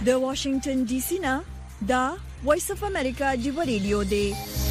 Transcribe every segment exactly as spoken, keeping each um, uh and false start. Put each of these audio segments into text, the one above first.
د واشنگټن ډي سي نه دا وایس اف امریکا جوړ ریډیو دی.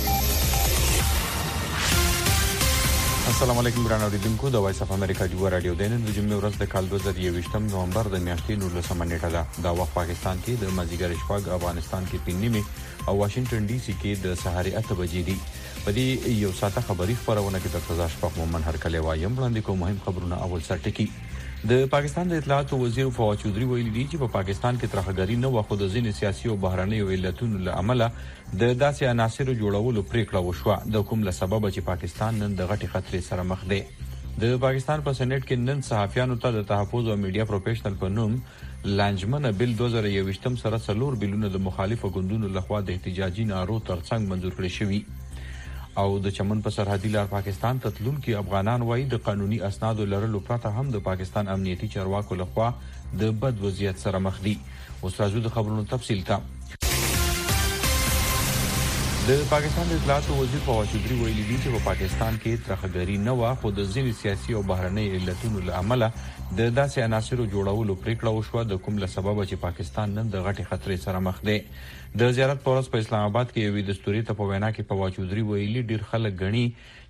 السلام علیکم ګران اوریدونکو، د وایس اف امریکا جوړ رادیو د نن د جمعې ورځ د کال دوه زره یوویشتم نومبر د میاشتې نولسمه نیټه ده. دا وخت پاکستان کې د مازیګر شپږ، افغانستان کې پنځه نیمه او واشنگټن ډي سي کې د سهار اته بجې دي. په دې یو ساعته خبری خبرونه کې د تازه شپږ مومن هر کله وایم وړاندې کوم مهم خبرونه. اول سر ټکی د پاکستان د اطلاعات وزیر فواد چودري ویلي دی چې په پاکستان کې ترهګری نه وخت د ځینې سیاسي او بهرنیو علتونو له امله د داسې عناصرو جوړولو پریکړه وشوه، د کوم له سبب چې پاکستان نن د غټي خطرې سره مخ دی. د پاکستان په سېنات کې نن صحافیانو ته د تحفظ او میډیا پروفیشنل په نوم لانجمن بل دوه زره یوویشتم سره څلور بلونه د مخالفو ګوندونو لخوا د احتجاجي نارو ترڅنګ منظور کړي شوی. او د چمن په سرحدي لار پاکستان ته تلونکي افغانان وایي د قانوني اسنادو لرلو پرته هم د پاکستان امنیتي چارواکو لخوا د بد وضعیت سره مخ دي. اوس راځو د خبرونو تفصیل ته. د پاکستان د اطلاعات وزیر فواد چودري ویلي دی چې په پاکستان کې ترهګری نه و، خو د ځینې سیاسي او بهرنۍ علتونو له امله د داسې عناصرو جوړولو پریکړه وشوه، د کوم له سبب چې پاکستان نن د غټي خطرې سره مخ دی. د زیارت پر ورځ په اسلام آباد کې یوې دستوري ته په وینا کې فواد چودري ویلي ډیر خلک غني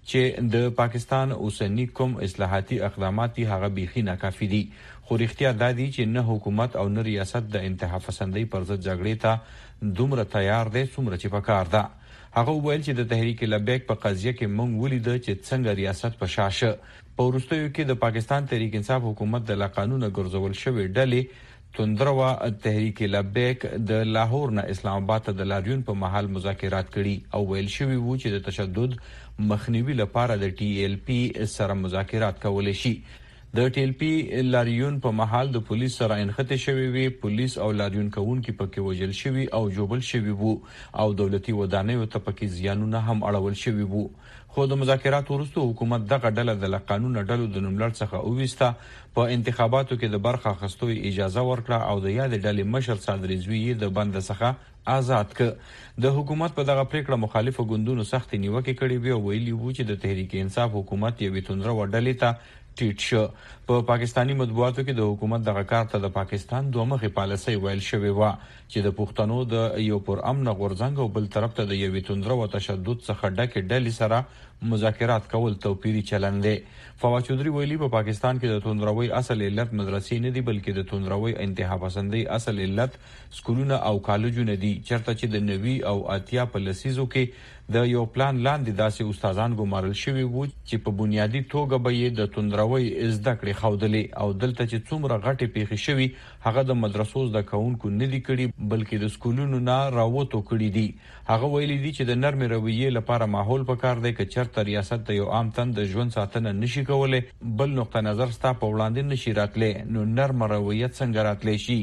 چې د پاکستان اوسنی کوم اصلاحاتي اقدامات هغه بيخي ناکافي دي، خو رښتیا دا دي چې نه حکومت او نه ریاست د انتها پسندۍ پر ضد جګړې ته دومره تیار دي څومره چې پکار ده. هغه ویل چې د تحریک لبیک په قضیه کې مونږ ولیده چې څنګه ریاست په شاشه په وروستیو کې د پاکستان تحریک انصاف حکومت د لا قانون ګرځول شوی ډلې توندروا تحریک لبیک د لاهور نه اسلام آباد ته د لاریون په محل مذاکرات کړي او ویل شوی وو چې د تشدد مخنیوي لپاره د ټي ایل پی سره مذاکرات کول شي. د ټي ایل پی لاریون په محل د پولیس سره انخته شوی وي، پولیس او لاریون کوونکي پکې وژل شوی او جوبل شوی وو او دولتي ودانیو ته پکې زیانونه هم اړول شوی وو. خو د مذاکرات وروسته حکومت دغه ډله د قانون ډلو د نوملړ څخه اوويسته، په انتخاباتو کې د برخه اخیستو اجازه ورکړه او د یاد ډلې مشر صادر رضوی د بند څخه آزاد ک. د حکومت په دغه پریکړه مخالفو ګوندونو سخت نیوکه کړې وی او ویلي وو چې د تحریک انصاف حکومت یوې توندره وډلې ته ټیټ شو. په پاکستانی مطبوعاتو کې د حکومت دغه کار ته د پاکستان دوه مخې پالیسي ویل شوی و چې د پښتنو د یو پر امن غورځنګ او بل طرف ته د یوې توندره او تشدد څخه ډکه ډلې سره مذاکرات کول توپیری چلند دی. فواد چودري ویلي په پا پاکستان کې د توندروي اصل علت مدرسې نه دي، بلکې د توندروي انتها پسندۍ اصل علت سکولونه او کالجونه دي، چرته چې د نوي او اتیا په لسیزو کې د یو پلان لاندې داسې استادان ګمارل شوي وو چې په بنیادی توګه به یې د توندروي زده کړې ښودلې او دلته چې څومره غټې پیښې شوي هغه د مدرسو زده کوونکو نه دي کړي، بلکې د سکولونو نه راووتو کړي دي. هغه ویلي دي چې د نرمې رویې لپاره ماحول پکار دی که چرته ریاست د یو عام تن د ژوند ساتنه نشي کولای، بل نقطه نظر ستا په وړاندې نشي راتلی، نو نرمه رویه څنګه راتلی شي.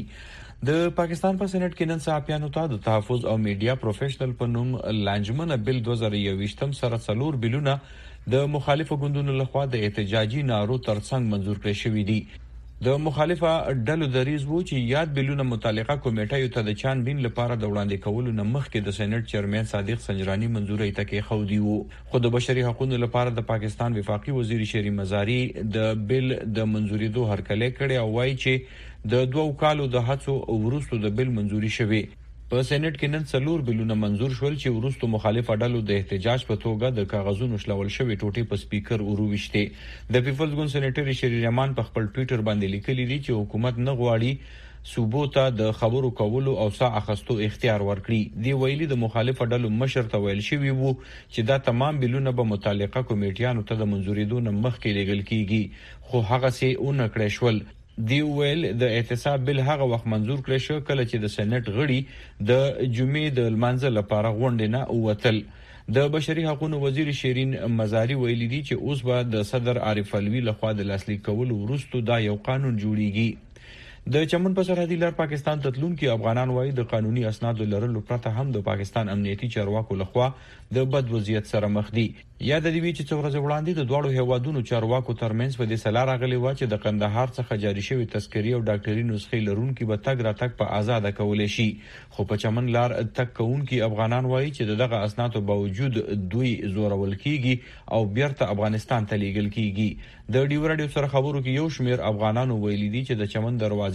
د پاکستان په سېنات کې نن صحافیانو ته د تحفظ او میډیا پروفیشنل په نوم لانجمن بل دوه زره یوویشتم سره څلور بلونه د مخالفو ګوندونو لخوا د احتجاجي نارو ترڅنګ منظور کړي شوی دي. د مخالفه ډلو دریز وو چې یاد بلونه متعلقه کمیټه ته د چانبین لپاره د وړاندې کولو نه مخکې د سېنات چیرمن صادق سنجرانی منظوري ته کې خودي وو. خو د بشري حقوقو لپاره د پاکستان وفاقي وزیر شری مزاری د بل د منظوري دوه هرکله کړي او وایي چې د دوه کالو د هڅو وروسته د بل منظوري شوی. په سېنات کې نن څلور بلونه منظور شول چې وروسته مخالف ډلو د احتجاج په توګه د کاغذونو شلول شوی ټوټې په سپیکر ورويشته. د پیپلز ګوند سېنیټر شری رحمان په خپل ټوئیټر باندې لیکلي دي چې حکومت نه غواړي صوبو ته د خبرو کولو او سا اخستو اختیار ورکړي. دی ویلي د مخالف ډلو مشر ته ویل شوی وو چې دا تمام بلونه به متعلقه کمیټیانو ته د منظوري دون مخکې لګل کیږي، خو هغه سي اون کړی شول. دی ویل د اعتصاب بل هغه وخت منظور کړی شو کله چې د سېنات غړي د جمعې د لمانځه لپاره غونډه نه اوتل. د بشري حقوقو وزیر شیرین مزاری ویلي دي چې اوس به د صدر عارف الوی لخوا د لاسلیک کولو وروسته دا یو قانون جوړیږي. د چمن په سرحدي لار پاکستان ته تلونکي افغانان وایي د قانوني اسنادو لرلو پرته هم د پاکستان امنیتي چارواکو لخوا د بد وضعیت سره مخ دي. یاد دی چې څو ورځې وړاندې د دوړو هیوادونو چارواکو ترمنځ په دې سلا راغلی و چې د قندهار څخه جاری شوی تذکری او ډاکټري نسخې لرونکي به تګ را تګ په آزاد کولای شي، خو په چمن لار تک کوونکي افغانان وایي چې دغه اسنادو باوجود دوی زورول کیږي او بیرته افغانستان ته لیږل کیږي. د ډیو رادیو سره خبرو کې یو شمیر افغانانو ویلي دي چې د چمن دروازې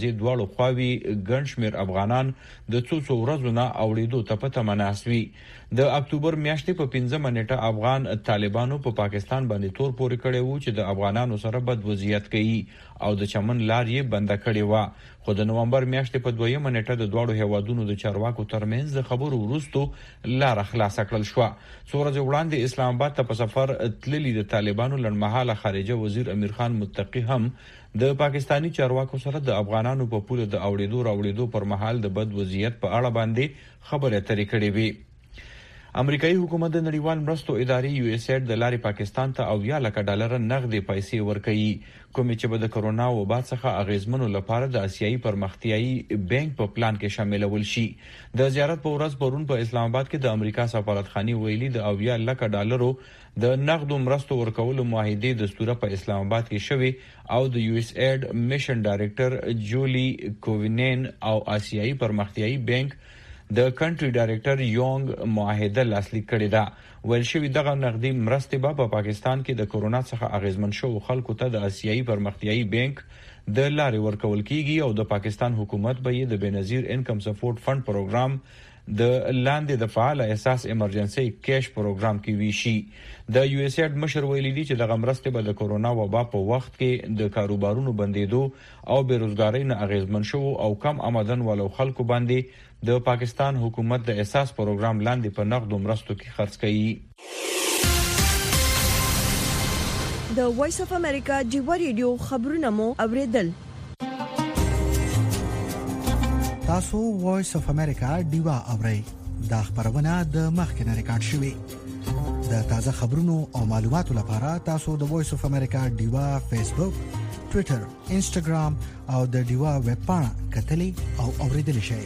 دروازې دواړو خواوي ګڼ شمېر افغانان د څو څو ورځو نه اوړېدو ته په تمه ناست وي. د اکتوبر میاشتې په پنځمه نیټه افغان طالبانو په پا پاکستان باندې تور پورې کړی وو چې د افغانانو سره بد وضعیت کوي او د چمن لار یې بنده کړې وه. خو د نومبر میاشتې په دویمه نیټه د دواړو هیوادونو د چارواکو ترمنځ د خبرو وروسته لار خلاصه کړل شوه. څو ورځې وړاندې اسلام آباد ته په سفر تللي د طالبانو لنډمهاله خارجه وزیر امیر خان متقی هم د پاکستانی چارواکو سره د افغانانو په پوله د اوړېدو راوړېدو پر مهال د بد وضعیت په اړه باندې خبرې اترې کړې وې. امریکایي حکومت د نړیوال مرستو ادارې یو اس ایډ د لارې پاکستان ته اویا لکه ډالر نغدي پیسې ورکوي، کومې چې به د کرونا وبا څخه اغیزمنو لپاره د آسیایي پرمختیایي بانک په پلان کې شاملول شي. د زیارت په ورځ پرون په اسلام آباد کې د امریکا سفارتخانه ویلي د اویا لکه ډالرو د نغدو مرستو ورکولو معاهده دستور په اسلام آباد کې شوی او د یو اس ایډ میشن ډایریکټر جولی کووینین او آسیایي پرمختیایي بانک د کنټری ډایریکټر یونګ معاهده لاسلیک کړې ده. ویل شوی دغه نغدي مرستې به په پاکستان کې د کرونا څخه اغیزمن شو خلکو ته د آسیایي پرمختیایي بانک د لارې ورکول کیږي او د پاکستان حکومت به یې د بنظیر انکم سپورټ فند پروګرام د لاندې د فعال اساس ایمرجنسي کیش پروګرام کې ویشي. د یو اس ایډ مشر ویلي دی چې د مرستې به د کرونا وبا په وخت کې د کاروبارونو بندیدو او بیروزګاری نه اغیزمن شو او کم آمدن والو خلکو باندې د پاکستان حکومت د اساس پروګرام لاندې په نقد مرستو کې خرڅ کړي. د وایس اف امریکا جیو ریډیو خبرونه مو اوریدل. تاسو وایس اف امریکا دیوا اورئ. دا خبرونه د مخکنه ریکارډ شوې. د تازه خبرونو او معلوماتو لپاره تاسو د وایس اف امریکا دیوا فیسبوک، ټوئیټر، انسټاګرام او د دیوا ویب پاڼه کتلی او اوریدل شئ.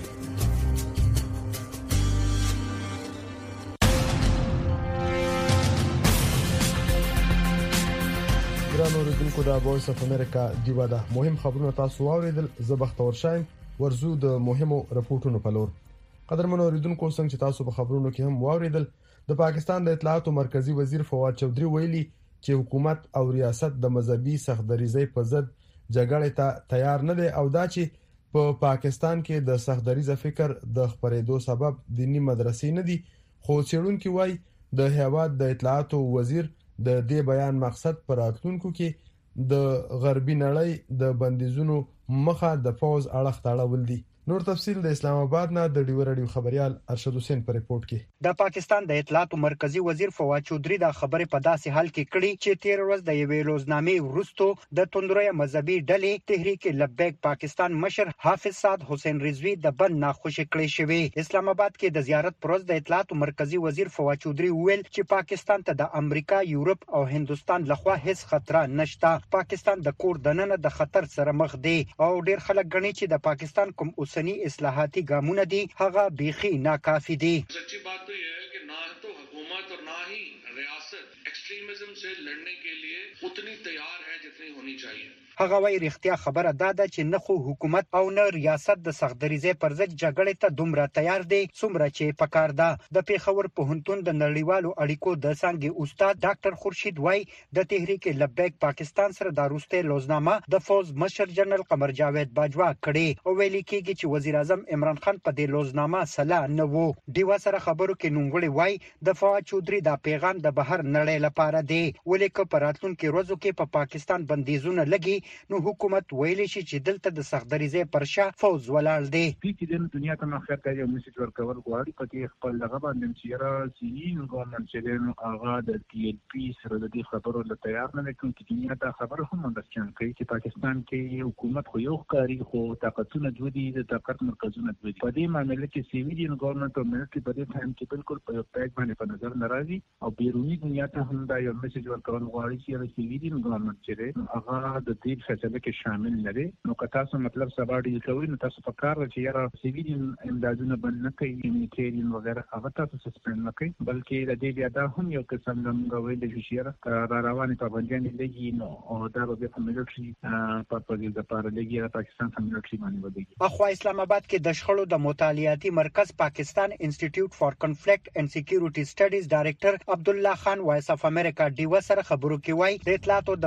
ګرانو اوریدونکو د وایس اف امریکا دیوا ده مهم خبرونه تاسو اوریدل. زه بختور شایم ورزو د مهمو رپورټونو په لور. قدرمن اوریدونکو څنګه چې تاسو په خبرونو کې هم واوریدل، د پاکستان د اطلاعات مرکزی وزیر فواد چودھری ویلي چې حکومت او ریاست د مذهبي سختدریزۍ په ضد جګړې ته تیار نه دي او دا چې په پا پاکستان کې د سختدریزه فکر د خبرېدو سبب دینی مدرسې نه دي. خو څېړونکو وايي د هیواد د اطلاعات وزیر د دې بیان مقصد پر راتلونکو کې د غربي نړۍ د بندیزونو مخه د فوز اړخ تاړول دي. نور تفصیل د اسلام آباد نه د ډیو رادیو خبريال ارشد حسین پر ریپورت کې. د پاکستان د اطلاعات مرکزی وزیر فواد چودھری دا خبره په داسې حال کې کړي چې تیر ورځ د یوې روزنامې وروسته د توندروي مذهبي ډلې تحریک لبیک پاکستان مشر حافظ سعد حسین رضوی د بند ناخوشي کړي شوی. اسلام آباد کې د زیارت پر ورځ د اطلاعات مرکزی وزیر فواد چودھری ویل چې پاکستان ته د امریکا، یورپ او هندستان لخوا هیڅ خطر نشته. پاکستان د کور دننه د خطر سره مخ دی او ډیر خلک غني چې د پاکستان کوم اوسنی اصلاحاتي ګامونه دي هغه بيخي ناکافي دي. सच्ची बात तो यह है कि ना तो हुकूमत और ना ही रियासत एक्सट्रीमिज्म से लड़ने के लिए उतनी तैयार है जितनी होनी चाहिए. هغه وایي رښتیا خبره دا ده چې نه خو حکومت او نه ریاست د سختدریزۍ پر ضد جګړې ته دومره تیار دي څومره چې پکار ده. د پیښور پوهنتون د نړیوالو اړیکو د څانګې استاد ډاکټر خورشید وای د تحریک لبیک پاکستان سره د روسته لوزنامه د فوز مشر جنرال قمر جاوید باجوا کړي او ویلي کېږي چې وزیر اعظم عمران خان په دې لوزنامه سلا نه وو. دیوا سره خبرو کې نوموړي وای د فواد چودھری دا پیغام د بهر نړۍ لپاره دی ولې که په راتلونکو ورځو کې په پاکستان بندیزونه لګي نو حکومت ویلي شي چې دلته د سختدریزۍ پر شا فوز ولاړ دی. چې د دنیا ته مخه کوي یو میسج ورکول غواړي په خپل دغه باندې چې را سیین ګورنمنت چې هغه د ټي ال پی سره د دې خبرو له تیار نه کوي چې دنیا ته خبره هم اندرچن کوي چې پاکستان کې حکومت خو یو کاری خو طاقتونه جوړي د طاقت مرکزونه جوړي په دې معاملې کې سیویلین ګورنمنت او ملټری په دې ټایم کې بالکل په یو پیک باندې په نظر ناراضي او بیرونی دنیا ته هم دا یو میسج ورکول غواړي چې سیویلین ګورنمنت چې هغه د دې فیصله کې شامل لري نو که تاسو مطلب سبا ډیل کوئ نو تاسو په کار چې یاره سیویلین امدادونه بند نه کوي هیومانیټیرین وغیرہ هغه تاسو سسپند نه کوي بلکې د دې بیا دا هم یو قسم د غوړې د شیره را روانې پابندیانې لګي نو او دا به په ملټری په پرګل د پاره لګي پاکستان هم ملټری باندې ودی. اخو اسلام آباد کې د شخړو د مطالعاتي مرکز پاکستان انسټیټیوټ فار کنفلیکټ اینڈ سکیورټي سټډیز ډایریکټر عبد الله خان وایس اف امریکا ډیو سره خبرو کې وای د اطلاعاتو د مرکزی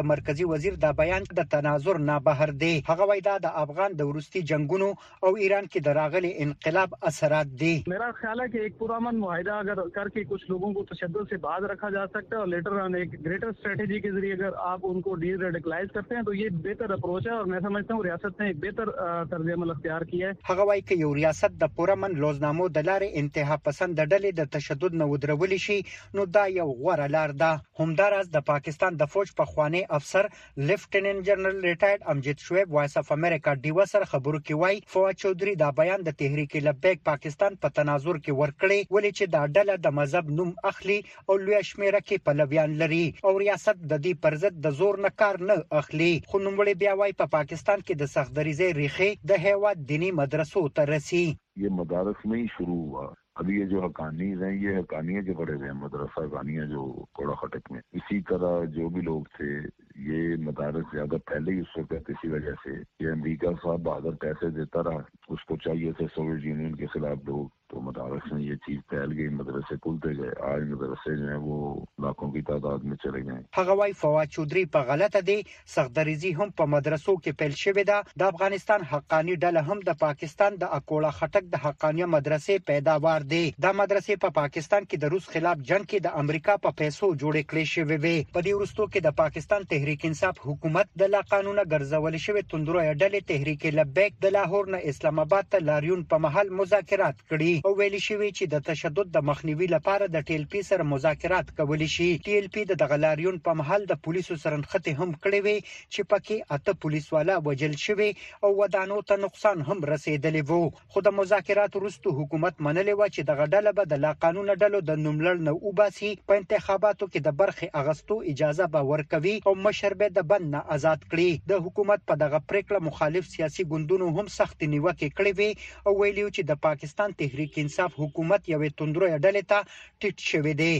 وزیر دا بیان د تناظر نه بهر دی. هغه وایي دا د افغان د ورستي جنگونو او ایران کې د راغلي انقلاب اثرات دي. मेरा ख्याल है कि एक पुरअमन मुआहिदा अगर करके कुछ लोगों को तशद्दुद से बाहर रखा जा सकता है और लेटर ऑन एक ग्रेटर स्ट्रेटेजी के जरिए अगर आप उनको डीरेडिकलाइज करते हैं तो ये बेहतर अप्रोच है और मैं समझता हूँ रियासत ने एक बेहतर तर्ज अमल अख्तियार किया है. هغه وایي چې یو ریاست د پرامن لوزنامو د لارې انتها پسند ډلې د تشدد نه ودرولې شي نو دا یو غوره لار ده. همداراز د پاکستان د فوج پخوانی افسر لیفټیننټ جنرال ریټایرډ امجد شعیب وایس اف امریکا ډیوا سره خبرو کې وایي فواد چودري دا بیان د تحریک لبیک پاکستان په تناظر کې ورکړي ولې چې دا ډله د مذهب نوم اخلي او لوی شمیره کې پلویان لري او ریاست د دې پر ضد د زور نه کار نه اخلي. خو نوموړي بیا وایي په پاکستان کې د سختدریزې ریښې د هیواد دینی مدرسو ته رسي. ये मदारस में ही शुरू हुआ. अभी ये जो हकानीज हैं ये हकानियाँ जो खड़े हुए हैं मदरसा हकानियाँ जो कोड़ा खटक में, इसी तरह जो भी लोग थे ये मदारस ज्यादा पहले ही उस वक्त इसी वजह से ये अमेरिका साहब बहादुर पैसे देता रहा, उसको चाहिए थे सोवियत यूनियन के खिलाफ लोग, तो मदारस में ये चीज फैल गई, मदरसे खुलते गए. आज मदरसे जो है वो लाखों की तादाद में चले गए. هغه وايي فواد چودري په غلطه دي. سختدریزي هم په مدرسو کې پیل شوې ده. د افغانستان حقانی ډله هم د پاکستان د اکوړه خټک د حقانیه مدرسې پیداوار دي. دا مدرسې په پاکستان کې د روس خلاف جنگ کې د امریکا په پیسو جوړې کړې شوې وي. په دې وروستو کې د پاکستان تحریک انصاف حکومت د لا قانونه ګرځول شوی توندروي ډلې تحریک لبیک د لاهور نه اسلام آباد ته لاریون په محل مذاکرات کړي او ویلي شوی چې د تشدد د مخنیوي لپاره د ټي ال پی سره مذاکرات کولی شي. ټي ال پی د دغلاریون په محل د پولیسو سره نښته هم کړې وي چې پکې اته پولیس والا وجل شوی او ودانو ته نقصان هم رسیدلی وو. خو د مذاکرات وروسته حکومت منلې و چې دغه ډله به د لا قانونه ډلو د نوملړ نه وباسي، په انتخاباتو کې د برخې اغستو اجازه به ورکوي او مشر به د بند نه آزاد کړي. د حکومت په دغه پریکړه مخالف سیاسي ګوندونو هم سخت نیوکه کړې وي او ویلي چې د پاکستان تحریک انصاف حکومت یوې توندروي ډلې ته ټیټ شوی دی.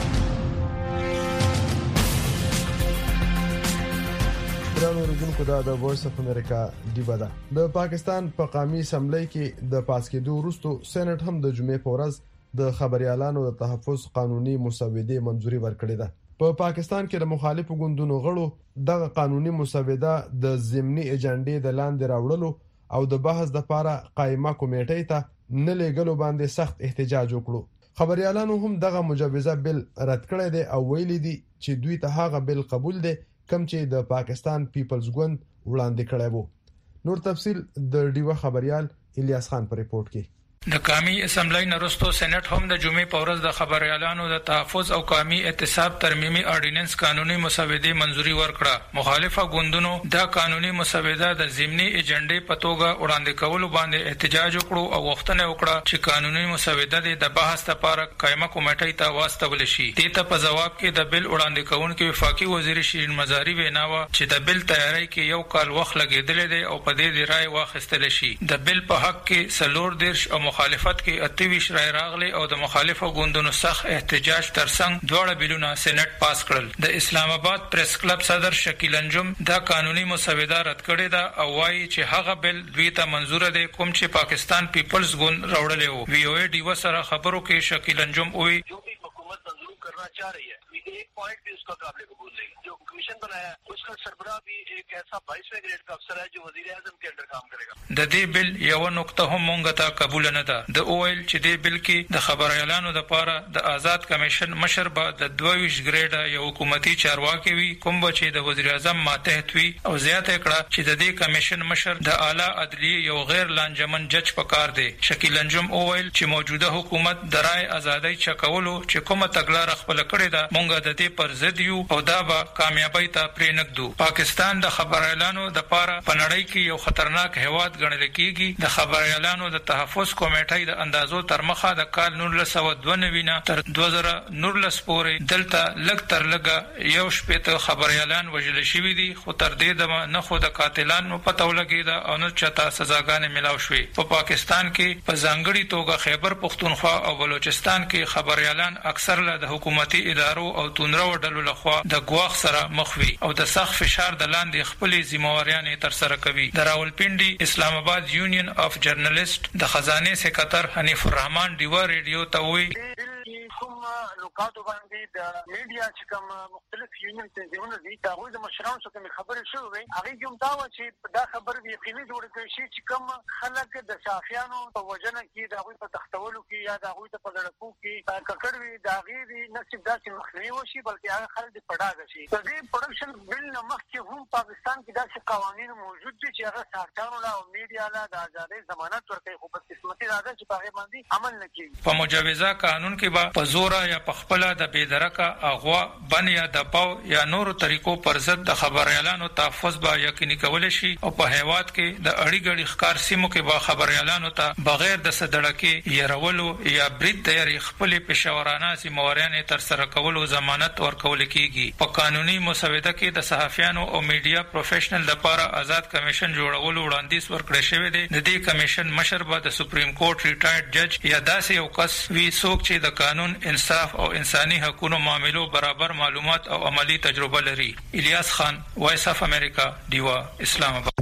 ګرانو اوریدونکو دا د وایس اف امریکا ډیوا ده. د پاکستان په قومي اسمبلی کې د پاس کېدو وروسته سېنات هم د جمعې په ورځ د خبريالانو د تحفظ قانوني مسودې منځوري ورکړې ده. په پاکستان کې د مخالفو ګوندونو غړو دغه قانوني مسوده د ضمني ایجنډې د لاندې راوړلو او د بحث د لپاره قائمه کمیټې ته نه لګلو باندې سخت احتجاج وکړو. خبريالانو هم دغه مجوزه بل رد کړی دی او ویلي دي چې دوی ته هغه بل قبول دي کوم چې د پاکستان پیپلز ګوند وړاندې کړی وو. نور تفصيل د ډیوا خبريال الیاس خان په ریپورت کې. د قومي اسمبلی نرستو سېنات هم د جمعې په ورځ د خبريالانو د تحفظ او قومي اعتصاب ترمیمي اورډیننس قانوني مسودې منځوري ورکړه. مخالفه ګوندونو دا قانوني مسوده د ضمني ایجنډې په توګه وړاندې کولو باندې احتجاج وکړو او غوښتنه وکړه چې قانوني مسوده د بحث لپاره قائمه کمیټې ته واستول شي. دې ته په جواب کې د بل وړاندې کوونکو وفاقي وزیر شیرین مزاری ویناوه چې د بل تیاری کې یو کال وخت لګیدل دی او په دې د رائے واخیستل شي. د بل په حق کې سلور دیرش او مخالفت کې اتویش رائے راغلي او د مخالفو ګوندونو سخت احتجاج ترڅنګ دواړه بیلونه سېنات پاس کړل. د اسلام آباد پریس کلب صدر شکیل انجم دا قانوني مسوده رد کړې ده او وايي چې هغه بل دوی ته منزور دی کوم چې پاکستان پیپلز ګوند راوړلی وو. وی او ای ډیوا سره خبرو کې شکیل انجم وایي करना चाह रही है, एक पॉइंट भी उसका काबिल कबूल नहीं. जो कमीशन बनाया उसका सरबराह भी एक ऐसा बाईसवें ग्रेड का अफसर है जो वजीर आजम के अंडर काम करेगा. د دې بل یو نقطه هم مونږ ته قبول نه ده. د اوایل چې دې بل کې د خبريالانو لپاره د آزاد کمیشن مشر به د دویش ګریډ یو حکومتي چارواکي وي کوم چې د وزیر اعظم ماتحت وي او زیاته کړه چې د دې کمیشن مشر د اعلی عدلیه یو غیر لانجمن جج پکار دی. شکیل انجم اوایل چې موجوده حکومت د رائے ازادي چکولو چې کومه تګلاره خپل کړې ده مونږ د دې پر ضد یو او دا به کامیابی ته پرې نګدو. پاکستان د خبريالانو د لپاره په نړۍ کې یو خطرناک هواد ګڼل کېږي. د خبريالانو د تحفظ کمیټې د اندازو تر مخه د کال نولس سوه دوه نوي نه تر دوه زره نولس پورې دلته لږ تر لږه یو شپېته خبريالان وژل شوي دي خو تر دې دمه نه خو د قاتلانو پته ولګېده او نه چاته سزاګانې ملاو شوې. په پا پاکستان کې په ځانګړي توګه خیبر پختونخوا او بلوچستان کې خبريالان اکثر له د حکومتي ادارو او تونرو ډلو لخوا د ګواښ سره مخ وي او د سخت فشار د لاندې خپلې ذمہواریانې تر سره کوي. د راولپنډي اسلام آباد یونین اف جرنالست د خزانه سکرټر حنیف الرحمن ډیوا ریډیو ته وایي کوم نکاتو باندې د میډیا چې کوم مختلف یونین تنظیمونه دي دا غوښتل د مشرانو څخه خبرې شوې هغه کوم دا و چې دا خبر به یقیني جوړ کړي شي چې کوم خلک د صحافیانو په وجنه کې دا غوي په تختولو کې یا دا غوي په لړکو کې ککړوي دا غي نصیب داسې مخنیوي وشي بلکې هغه خلک د پړاګ شي د دې پروډکشن بل نه مخکې هم پاکستان کې داسې قوانين موجود دي چې هغه صحافیانو لا او میډیا لا د ازادۍ ضمانت ورکوي خو په قسمتي راځي چې په هغه باندې عمل نه کوي په مجوزه قانون کې به په زور یا په خپل د بيدرکه اغوا بن یا د پاو یا نورو طریقو پر ضد د خبريالانو تحفظ به یقیني کول شي او په هیواد کې د اړي ګړي ښکار سیمو کې به خبريالانو ته بغیر د صدړکې يرولو یا برید تیاری خپل پېښورانه سیموریان تر سره کولو ضمانت ورکول کیږي په قانوني مسوده کې د صحافیانو او میډیا پروفیشنل لپاره آزاد کمیشن جوړولو وړاندیز ورکړی شوی دی د دې کمیشن مشر به د سپریم کورټ ریټایرډ جج یا داسې یو کس وی څوک چې د قانون انصاف او انساني حقوقو معاملو برابر معلومات او عملی تجربه لري. الیاس خان، وایس اف امریکا، دیوا، اسلام آباد.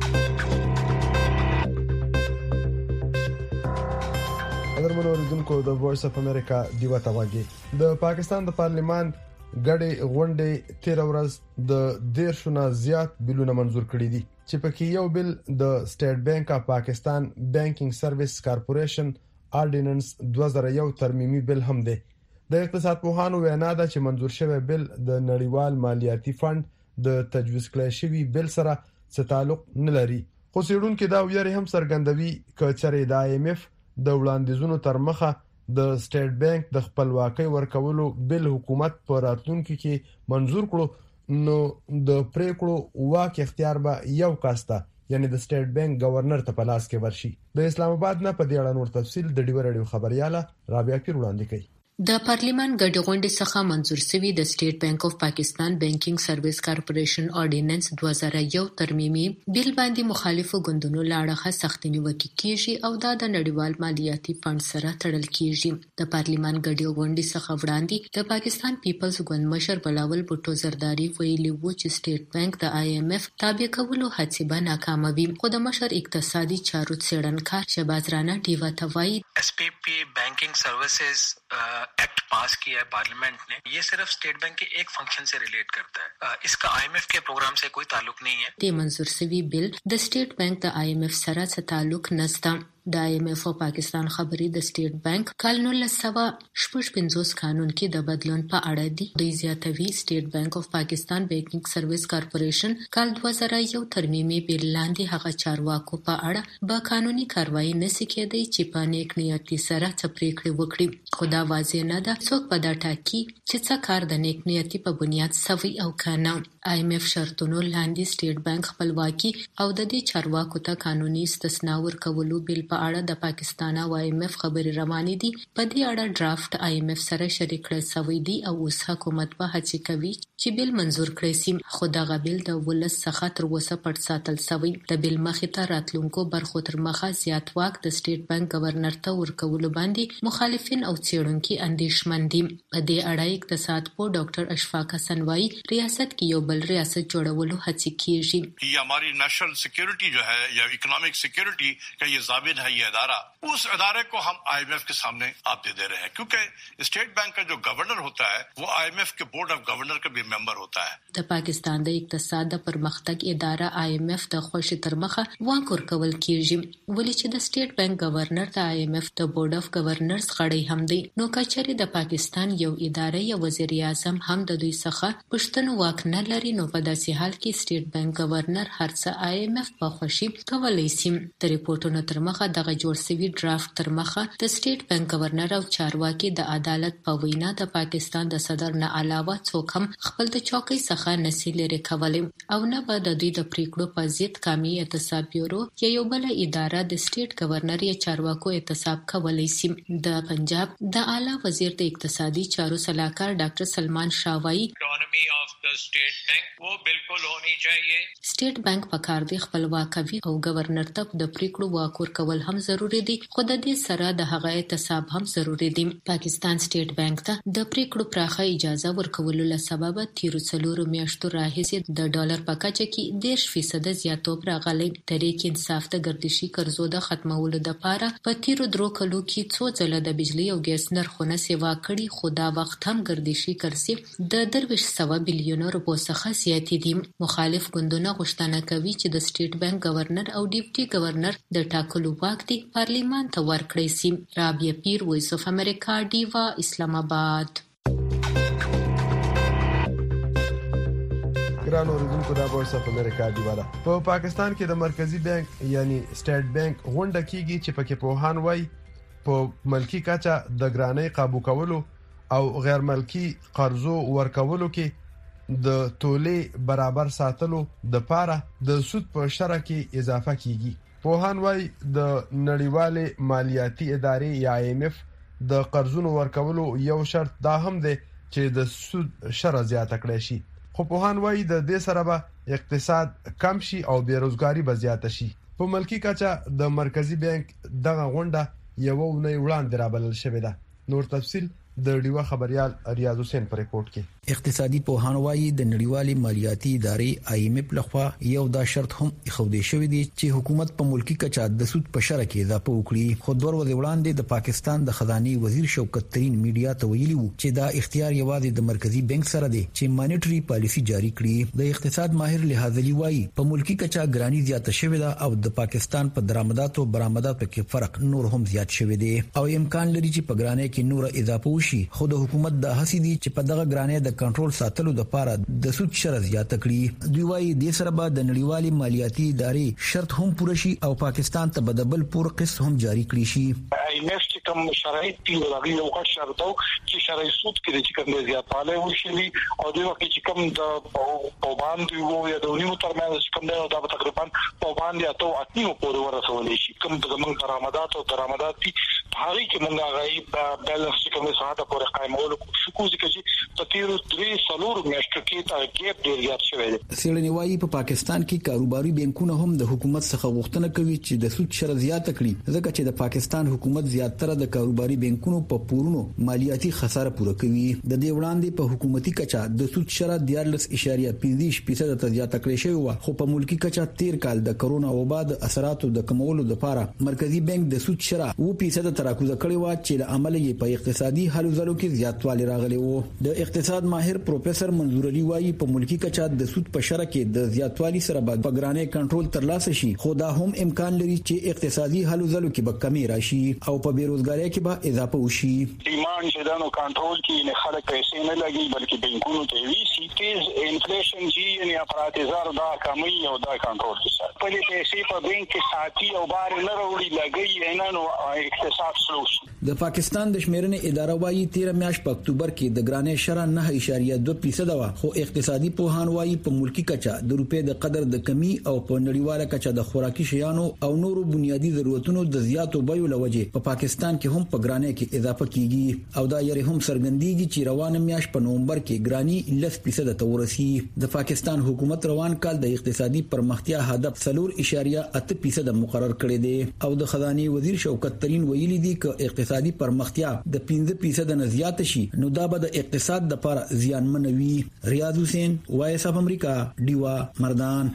قدرمنو اوریدونکو د وایس اف امریکا دیوا تواګي د پاکستان د پارلیمان غړي غونډې تیر ورځ د دیرشونه زیات بلونه منزور کړي دي چې پکې یو بل د سټیټ بانک اف پاکستان بانکینګ سرویس کارپوریشن آرډیننس دوه زره یو ترمیمي بل هم دی. د اقتصاد پوهانو وینا ده چې منزور شوی بل د نړیوال مالیاتي فند د تجویز کړی شوی بل سره څه تعلق نه لري. خو څېړونکو دا ویره هم څرګندوي چې چېرې د آی ایم ایف د وړاندیزونو تر مخه د سټیټ بانک د خپلواکۍ ورکولو بل حکومت په راتلونکي کې منزور کړو نو د پریکړو واک اختیار به یو کاسته یعنی د سټیټ بانک گورنر ته په لاس کې ورشي. د اسلام آباد نه په دې اړه نور تفصیل د ډیور رادیو خبرياله رابعه پیر وړاندې کوي. د پارلیمان غړي غونډې څخه منزور شوی د سټیټ بانک اف پاکستان بانکینګ سرویس کارپوریشن آرډیننس دوه زره یو ترمیمي بل باندې مخالفو ګوندونو لاړه سخت نیوکه کیږي او دا د نړیوال مالیاتي فند سره تړل کیږي. د پارلیمان غړي غونډې څخه وړاندې د پاکستان پیپلز ګوند مشر بلاول بوټو زرداری ویلي و چې سټیټ بانک د آی ایم ایف تابع کولو هڅې به ناکامه وي. خو د مشر اقتصادي چارو څېړنکار شهباز رانا ډیوا ته وایي ایس پی پی بانکنگ سروسز ایکٹ پاس کیا ہے پارلیمنٹ نے یہ صرف اسٹیٹ بینک کے ایک فنکشن سے ریلیٹ کرتا ہے اس کا آئی ایم ایف کے پروگرام سے کوئی تعلق نہیں ہے. د منظور سوي بل د سټیټ بانک د آی ایم ایف سره څه تعلق نشته. د آی ایم ایف او پاکستان خبري د سټیټ بانک کال نو لسوا شپږ پنځوس قانون کې د بدلون په اړه دی. دوی زیاتوي سټیټ بانک اف پاکستان بانکینګ سرویس کارپوریشن کال دوه زره یو ترمیمي بل لاندې هغه چارواکو په اړه به قانوني کاروایی نشي کېدای چې په نیک نیت سره څه پریکړې وکړي. خو دا واضح نه ده څوک په دا ټاکي چې څه کار د نیک نیت په بنیاد سوي او کنه. آی ایم ایف شرطونو لاندې سټیټ بانک خپلواکي او د دې چارواکو ته قانوني استثناء ورکولو بل په اړه د پاکستان او آی ایم ایف خبري روانې دي. په دې اړه ډرافټ آی ایم ایف سره شریک کړی شوی دی او اوس حکومت به هڅه کوي چې بل منزور کړي سي. خو دغه بل د ولس څخه تر اوسه پټ ساتل شوی. د بل مخې ته راتلونکو برخو تر مخه زیات واک د سټیټ بانک گورنر ته ورکول باندې مخالفین او څېړونکو اندېښمن دي. په دې اړه اقتصاد پوه ډاکټر اشفاق حسن وايي ریاست کې یو بل ریاست جوړولو هڅه کیږي. یہ ہماری نیشنل سیکیورٹی جو ہے یا اکنامک سیکیورٹی کا یہ ضامن ہے یہ ادارہ اس ادارے کو ہم آئی ایم ایف کے سامنے آپ دے دے رہے ہیں کیونکہ اسٹیٹ بینک کا جو گورنر ہوتا ہے وہ آئی ایم ایف کے بورڈ آف گورنر کا بھی ممبر ہوتا ہے. د پاکستان د اقتصاد د پرمختګ اداره آئی ایم ایف د خوشي تر مخه واک ورکول کیږي ولې چې د سټیټ بانک گورنر د آئی ایم ایف د بورډ اف گورنرز غړی هم دی. نو کچري د پاکستان یو اداره یا وزیر اعظم هم د دوی څخه پښتنو واک نه لري نو په داسې حال کې سټیټ بانک گورنر هرڅه آئی ایم ایف په خوشي کولای شي. د ریپورتونو تر مخه دغه جوړ شوی ډرافټ تر مخه د سټیټ بانک گورنر او چارواکي د عدالت په وینا د پاکستان د صدر نه علاوه څوک هم خپل د چوکۍ څخه نشي لري کولای او نه به د دوی د پریکړو په ضد قومي احتساب بیورو یا یو بل اداره د سټیټ گورنر یا چارواکو احتساب کولای شي. د پنجاب د اعلی وزیر د اقتصادي چارو صلاحکار ډاکټر سلمان شاه وايي economy autonomy of the state bank वो बिल्कुल होनी चाहिए. سټیټ بانک په کار دی خپل واکوي او گورنر ته د پریکړو واکور کول هم ضروری دي، خو د دې سره د هغه احتساب هم ضروری دي. پاکستان سټیټ بانک ته د پریکړو پراخه اجازه ورکولو له سببه تیرو څلورو میاشتو راهیسې د ډالر په کچه کې دېرش فیصد زیاتوب راغلی. تحریک انصاف د ګردشي قرضو د ختمولو لپاره په تیرو درو کلو کې څو ځله د بجلی او ګیس نرخونه سیوا کړي، خو دا وخت هم ګردشي قرضې د درویش سوه بیلیونه روپو څخه زیاتې دي. مخالف ګوندونه غوښتنه کوي چې د سټیټ بانک گورنر او ډیپټي گورنر د ټاکلو واک دی پارلیمان ته ورکړی سي. رابعه پیر، وایس اف امریکا، ډیوا، اسلام آباد. ګران اوریدونکو دا وایس اف امریکا ډیوا ده. په پاکستان کې د مرکزی بانک یعنی سټیټ بانک غونډه کیږي چې پکې پوهان وایي په ملکی کچا د ګرانۍ قابو کولو او غیر ملکی قرضو ورکولو کې د تولې برابر ساتلو د پاره د سود په شرح کې اضافه کیږي. پوهان وایي د نړیوالې مالیاتي ادارې یا آی ایم ایف د قرضونو ورکولو یو شرط دا هم دی چې د سود شرح زیاته کړی شي. خو پوهان وایي د دې سره به اقتصاد کم شي او بیروزګاری به زیاته شي. په ملکی کچا د مرکزی بانک دغه غونډه یو ونې وړاندې رابلل شوې ده. نور تفصیل د ډیوا خبريال ریاض حسین پر ریپورت کې. اقتصادي پوهان وایي د نړیوالې مالیاتي ادارې آی ایم ایف لخوا یو دا شرط هم اخودي شوی دی چې حکومت په ملکی کچا د سود په شرح کې اضافه وکړي. خو دوه ورځې وړاندې د پاکستان د خزاني وزیر شوکت ترين میډیا ته ویلي وو چې دا اختیار یوازې د مرکزی بانک سره دی چې مانیټري پالیسی جاری کړي. د اقتصاد ماهر لحاظلی وایي په ملکی کچا ګرانی زیاته شوې ده او د پاکستان په درآمدات او برآمدات کې فرق نور هم زیات شوی دی او امکان لري چې په ګرانی کې نور اضافه وشي. خو د حکومت د هڅې دي چې په دغه ګرانی د کنټرول ساتلو لپاره د سود شرح زیاته کړي. دوی وايي د سره به د نړیوالې مالیاتي ادارې شرط هم پوره شي او پاکستان ته بدبل پور قسط هم جاری کړي شي. آی ایم ایف چې کوم شرایط دي هغه یو غټ شرط او چې شرایط سود کې چې کوم زیاتوالی وشي او دوی وکړي چې کوم د پوباند وو یا د ونیمو ترمنځ کوم دا تقریبا پوباند یا تو اتنیو پورې ورسول شي. کوم د موږ درآمدات او درآمدات دي هغه کې موږ هغه بیلانس چې کوم ساده پورې قائمولو شکو ځکه چې په تیر درې څلور میاشتو کې دا ګیپ ډیر زیات شوی دی. سیړنی وايي په پاکستان کې کاروباري بانکونه هم د حکومت څخه غوښتنه کوي چې د سود شرح زیاته کړي ځکه چې د پاکستان حکومت زیاتره د کاروباري بانکونو په پورونو مالیاتي خساره پوره کوي. د دې وړاندې په حکومتي کچا د سود شرح دیارلس اشاریه پنځه فیصد ته زیاته کړې شوی و، خو په ملکی کچا تیر کال د کرونا وبا د اثراتو د کمولو لپاره مرکزی بانک د سود شرح و فیصد تراکوز کړی و چې له عمل یې په اقتصادي حل ځلو کې زیاتوالی راغلی وو. د اقتصاد ماهر پروفیسور منظور علي وايي په ملکی کچا د سود په شرح کې د زیاتوالی سره به په ګرانۍ کنټرول ترلاسه شي، خو دا هم امکان لري چې اقتصادي حل ځلو کې به کمی راشي او په بیروزګاری کې به اضافه وشي. ډیماند چې دانو کنټرول کې نه خلک پیسې نه لګي بلکې بانکونو ته وی سي تیز انفلیشن جی یعنی اپراتزار دا کمی او دا کنټرول کیږي. په دې پیسې په بانک کې ساتي او بار نه وروړي لګي نه نو اقتصاد سلوش. د پاکستان د شمیرنې اداره وايي تیر میاشت په اکتوبر کې د ګرانۍ شرح نه اشاریه دوه فیصد و، خو اقتصادي پوهان وايي په ملکی کچا د روپې د قدر د کمی او په نړیواله کچا د خوراکي شیانو او نورو بنیادی ضرورتونو د زیاتو بیو لوجه په پاکستان کې هم په ګرانۍ کې اضافه کیږي او دا یې هم څرګندېږي چې روان میاشت په نومبر کې ګرانی لس فیصد ته ورسی. د پاکستان حکومت روان کال د اقتصادي پرمختیا هدف څلور اشاریه اته فیصد مقرر کړی دی او د خزاني وزیر شوکت ترين ویلي دی ک اقتصادي پرمختیا د پنځه فیصد نه زیات شي نو دا به د اقتصاد لپاره زیانمن وي. ریاض حسین، وایس اف امریکا، ډیوا، مردان.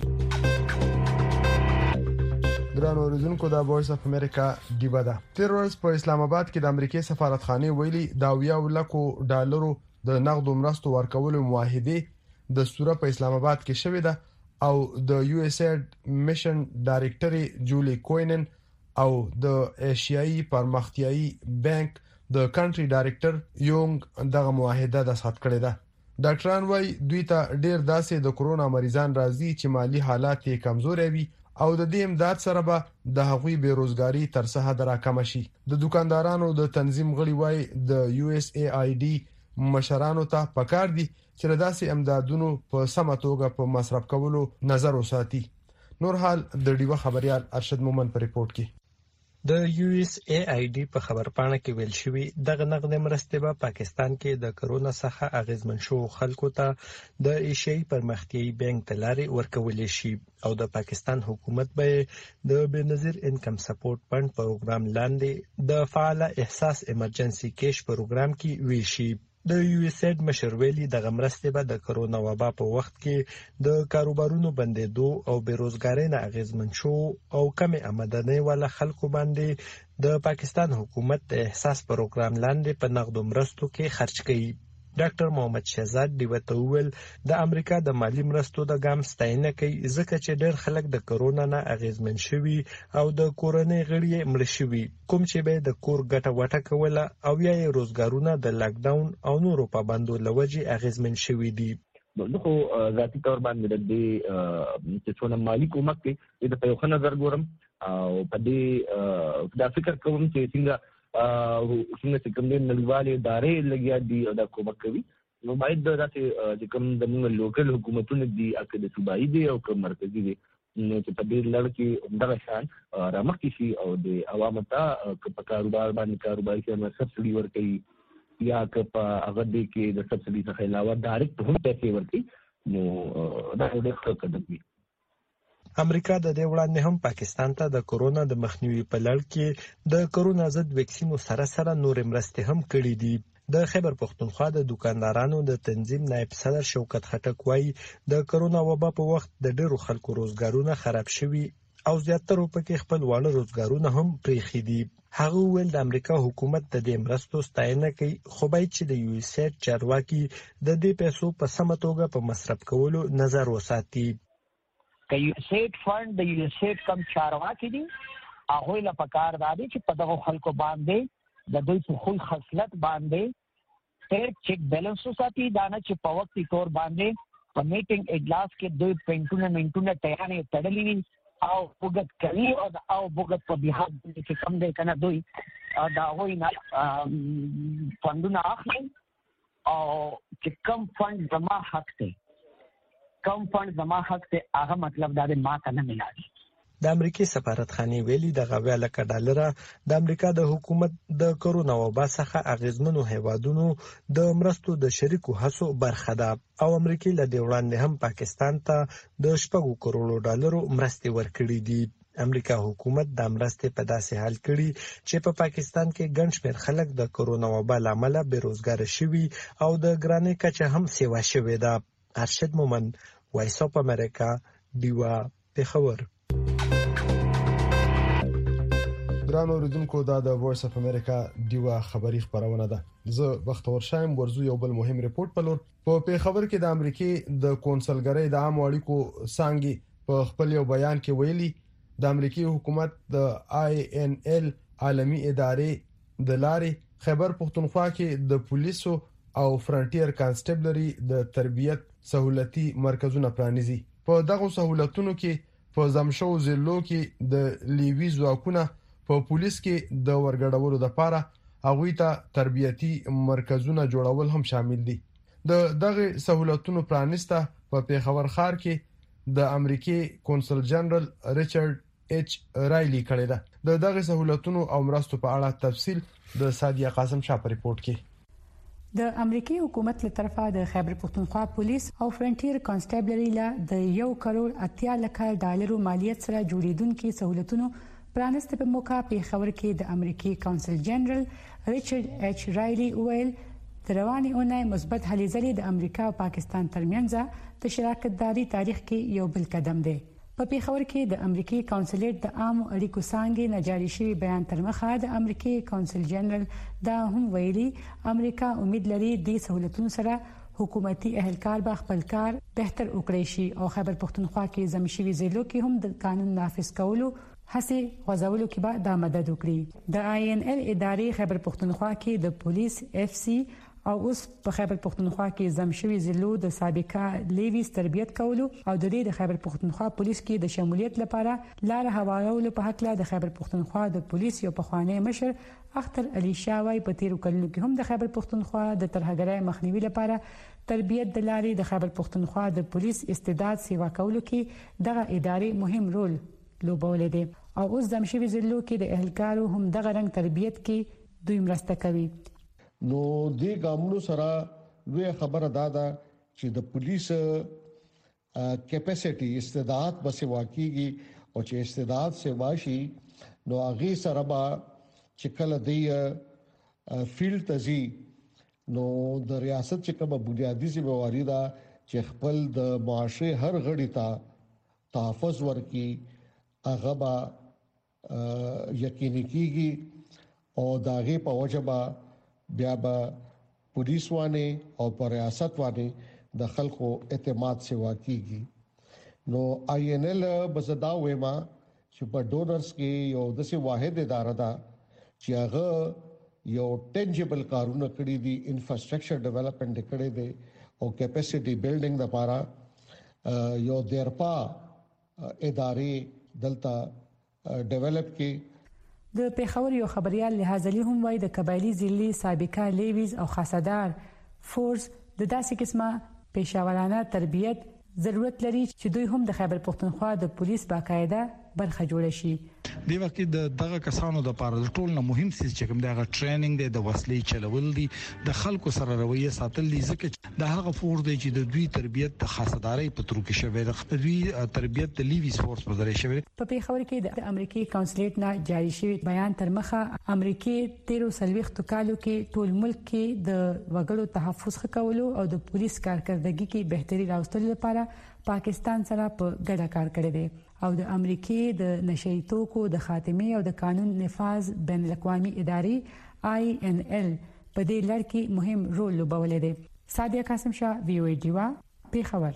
ګران اوریدونکو دا وایس اف امریکا ډیوا ده. تیر ورځ په اسلام آباد کې د امریکای سفارتخانه ویلي دا ویاو لکو ډالرو د نقدو مرستو ورکولو معاهده د سوره په اسلام آباد کې شوې ده او د یو اس ایډ میشن ډایریکټر جولی کوینن او د ایشیایي پرمختیایي بانک د کنټری ډایریکټر یونګ دغه معاهده دسخط کړې ده. ډاکټران وايي دوی ته ډیر داسې د کورونا مریضان راځي چې مالی حالات یې کمزوري وي او د دې امداد سره به د هغوی بیروزګاری تر څه حد راکم شي. د دکاندارانو د تنظیم غړي وايي د یو اس ای آی ډي مشرانو ته پکار دي چې داسې امدادونو په سمه توګه په مصرف کولو نظر وساتي. نور حال د ډیوه خبريال ارشد مومن پر ریپورت کې. د یو ایس ای آی ډي په خبرپاڼه کې ویل شوی دغه نقد مرستې به پاکستان کې د کرونا څخه اغیزمن شو خلکو ته د ایشیايي پرمختیایي بانک ته لارې ورکول شي او د پاکستان حکومت به د بنظیر انکم سپورټ فند پروګرام لاندې د فعال احساس ایمرجنسي کیش پروګرام کې ویشي. د یو ایس ایډ مشر ویلي دغه مرستې به د کرونا وبا په وخت کې د کاروبارونو بندیدو او بیروزګارۍ نه اغیزمن شو او کمې آمدنۍ والا خلکو باندې د پاکستان حکومت د احساس پروګرام لاندې په نقدو مرستو کې خرج کړي. ډاکټر محمد شهزاد دی وتوول د امریکا د مالی مرستو د ګام ستاینه کوي ځکه چې ډېر خلک د کرونا نه اغیزمن شوي او د کورنۍ غړي مړ شوي کوم چې به د کور ګټه وټه کوله او یا یې روزګارونه د لاک ډاون او نورو پابندو لوجې اغیزمن شوي دي. نو خو ذاتي تور باندې د چې څونه مالی کومک کې د په یو نظر ګورم او په دې دا فکر کوم چې څنګه او څنګه چې کوم د نړیوالې ادارې لګیا دي او دا کومک کوي نو باید دا چې کوم د موږ لوکل حکومتونو دي اکه د صوبایي دي او کوم مرکزي دي نو چې په دې لړ کې عمده شان رامخکې شي او د عوامو ته په کاروبار باندې کاروباري کې سبسډي ورکړي یا که په هغه دي کې د سبسډي څخه علاوه ډایرکټ هم پیسې ورکړي نو دا یو ډېر ښه قدم دی. امریکا د دې وړاندې هم پاکستان ته د کرونا د مخنیوي په لړ کې د کرونا ضد ویکسینو سره سره نور مرستې هم کړې دي. د خیبر پښتونخوا د دکاندارانو د تنظیم نائب صدر شوکت خټک وایي د کرونا وبا په وخت د ډېرو خلکو روزګارونه خراب شوي او زیاتره پکې خپل واړه روزګارونه هم پریښي دي. هغه ویل د امریکا حکومت د دې مرستو ستاینه کوي خو باید چې د یو ایس ایډ چارواکي د دې پیسو په سمه توګه په مصرف کولو نظر وساتي. که یو ایس ایډ فند د یو ایس ایډ کم چارواکي دي هغه له پکار دادي چې په دغه خلکو باندې د دوی په خپل خصلت باندې ډېر چیک بیلانس وساتي دا نه چې په وخت تور باندې په میټینګ اجلاس کې دوی پینټونه منټونه تیارې تړلې او وګت کوي او وګت په بهاد کې کم دی کنه دوی دا وای نه فندونه اخلي او چې کم فند جمع حق دی کم فند زما حق ته هغه مطلب دا د ما ته نه ملایي. د امریکای سفارتخانه ویلي د غویا لکه ډالر د امریکا د حکومت د کرونا وبا څخه اغیزمنو هیوادونو د مرستو د شریکو هڅو برخه ده او امریکای له دې وړاندې هم پاکستان ته د شپږو کروڑو ډالرو مرستې ورکړي دي. امریکا حکومت د مرستې په داسې حال کړي چې په پاکستان کې ګڼ شمېر خلک د کرونا وبا له امله بیروزګار شوي او د ګرانۍ کچه هم سیوا شوې ده. ارشد مومند وایس اف امریکا دیوا پیښور. ګران اوریدونکو دا د وایس اف امریکا دیوا خبری خبرونه ده. زه بختور شایم ورزو یو بل مهم ریپورت په لور په پیښور کې د امریکای د کونسلګرۍ د عام اړیکو څنګه په خپل یو بیان کې ویلي د امریکای حکومت د آی ان ایل عالمی ادارې د لارې خیبر پښتونخوا کې د پولیسو او فرنټیر کانسټیبلری د تربیت سہولتي مرکزونه پرانیزي. په دغه سہولتونو کې په زمشو ضلعو کې د لیوي ځواکونه په پولیس کې د ورګډولو لپاره هغوی ته تربیتي مرکزونه جوړول هم شامل دي. د دغه سہولتونو پرانیسته په پیښور ښار کې د امریکای کونسل جنرال ریچارډ ایچ رایلی کړی ده. د دغه سہولتونو او مرستو په اړه تفصیل د سادیه قاسم شاه په ریپورت کې. د امریکای حکومت له طرفه د خیبر پښتونخوا پولیس او فرنټیر کانسټیبلری له د یو کروڑ اتیا لک ډالرو مالیت سره جوړیدونکو سہولتونو پرانست په موقع په خبر کې د امریکای کونسل جنرال ریچارډ ایچ رایلی ویل د رواني اونۍ مثبت هلې ځلې د امریکا او پاکستان ترمنځ د شراکت داري تاریخ کې یو بل قدم دی. په پیښور کې د امریکای کونسلیت د عام اړیکو څنګه نجاری شوی بیان تر مخه د امریکای کونسل جنرال دا هم ویلي امریکا امید لري د سہولتونو سره حکومتي اهلکار به خپل کار بهتر وکړي شي او خیبر پښتونخوا کې زمشوي ضلعو کې هم د قانون نافذ کولو هڅه غوځولو کې به د مدد وکړي. د آی ان ایل ادارې خیبر پښتونخوا کې د پولیس اف سی او اوس په خیبر پښتونخوا کې زمشوي ضلعو د سابقه لیویز تربیت کولو او د دې د خیبر پښتونخوا پولیس کې د شمولیت لپاره لار هوارولو په حق له د خیبر پښتونخوا د پولیس یو پخوانی مشر اختر علي شاوی په تیرو کلونو کې هم د خیبر پښتونخوا د ترهګرۍ مخنیوي لپاره تربیت د لارې د خیبر پښتونخوا د پولیس استعداد سیوا کولو کې دغه ادارې مهم رول لوبولې دي. او اوس د مشوي ضلعو کې د اهلکارو هم دغه رنګ تربيت کې دوی مرسته کوي. نو د ګامونو سره لوی خبره ده چې د پولیس کیپاسټي استعداد به سوا کیږي او چې استعداد سے واشي نو هغه سره به چې کله دی فیلډ تزي نو د ریاست چې کومه بنیادی ذمہواری ده چې خپل د معاشره هر غړي ته تحفظ ورکړي هغه به یقیني کیږي او داغه په وجبه بیا به پولیس وانه او پر ریاست وانه د خلکو اعتماد سوا کیږي. نو آی ان ایل بزدا وېما چې په ډونرز کې یو داسې واحد اداره ده چې هغه یو ټینجیبل کارونه کړی دي، انفراستراکچر ډیولپمنٹ کړی دی او کیپاسټي بیلډینګ لپاره یو دیرپا ادارې دلته ډیولپ کی. د پیښور یو خبريال لحاظلی هم وای د قبایلی ضلع سابقه لیویز او خاصدار فورس د داسې قسمه پیشاورانه تربیت ضرورت لري چې دوی هم د خیبر پختونخوا د پولیس باقاعده برخه جوړ شي. دی وخت د دغه کسانو د پاره ټول نه مهم څه چې کوم دغه ټریننګ دی د وسلې چلول دي د خلکو سره رویه ساتل دي ځکه د هغه فور دی چې د دوی تربیت د خاصداري په تر کې شوی د دوی تربیت د لیویز فورس په ذریعہ شوی. په پیښور کې د امریکای کونسلیټ نه جاری شوی بیان تر مخه امریکای تیرو سلويخت کالو کې ټول ملک کې د وګړو تحفظ کولو او د پولیس کارکردګي کې بهتري راوستلو لپاره پاکستان سره په ګډه کار کړی دی او د امریکای د نشئی توکو د خاتمه او د قانون نفاذ بین الاقوامي ادارې آی ان ایل په دې لړ کې مهم رول لوبولی دی. سادیه قاسم شاه وی او ای ډیوا پیښور.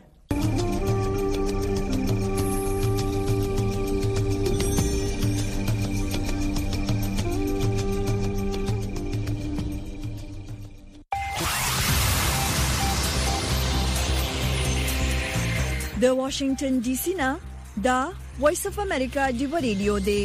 د واشنگټن ډي سي نه دا وایس اف امریکا ډیو ریډیو دی.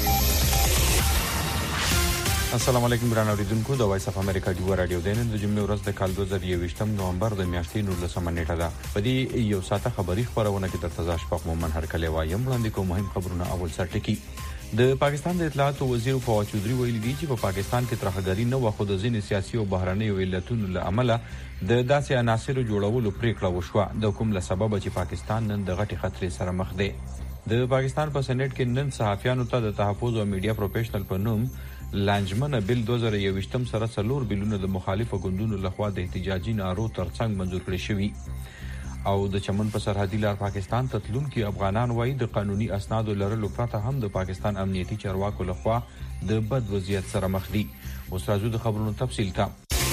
السلام علیکم ګران اوریدونکو، د وایس اف امریکا ډیو رادیو د نن د جمعې ورځ د کال دوه زره یوویشتم نومبر د میاشتې نولسمه نیټه ده. په دې یو ساعته خبري خبرونه کې د تازه شپږ مومن هرکلی وایم وړاندې کوم مهم خبرونه. اول سر ټکی د پاکستان د اطلاعات وزیر فواد چودري ویلي دی چې په پاکستان کې ترهګری نه و، خو د ځینې سیاسي او بهرنۍ علتونو له امله د داسې عناصرو جوړولو پریکړه وشوه د کوم له سبب چې پاکستان نن د غټي خطرې سره مخ دی. د پاکستان په سېنات کې نن صحافیانو ته د تحفظ او میډیا پروفیشنل په نوم لانجمنه بل دوه زره یوویشتم سره څلور بلونه د مخالفو ګوندونو لخوا د احتجاجي نارو ترڅنګ منزور کړي شوی. او د چمن په سرحدي لار پاکستان ته تلونکي افغانان وایي د قانوني اسنادو لرلو پرته هم د پاکستان امنیتي چارواکو لخوا د بد وضعیت سره مخ دي. اوس راځو د خبرونو تفصیل ته.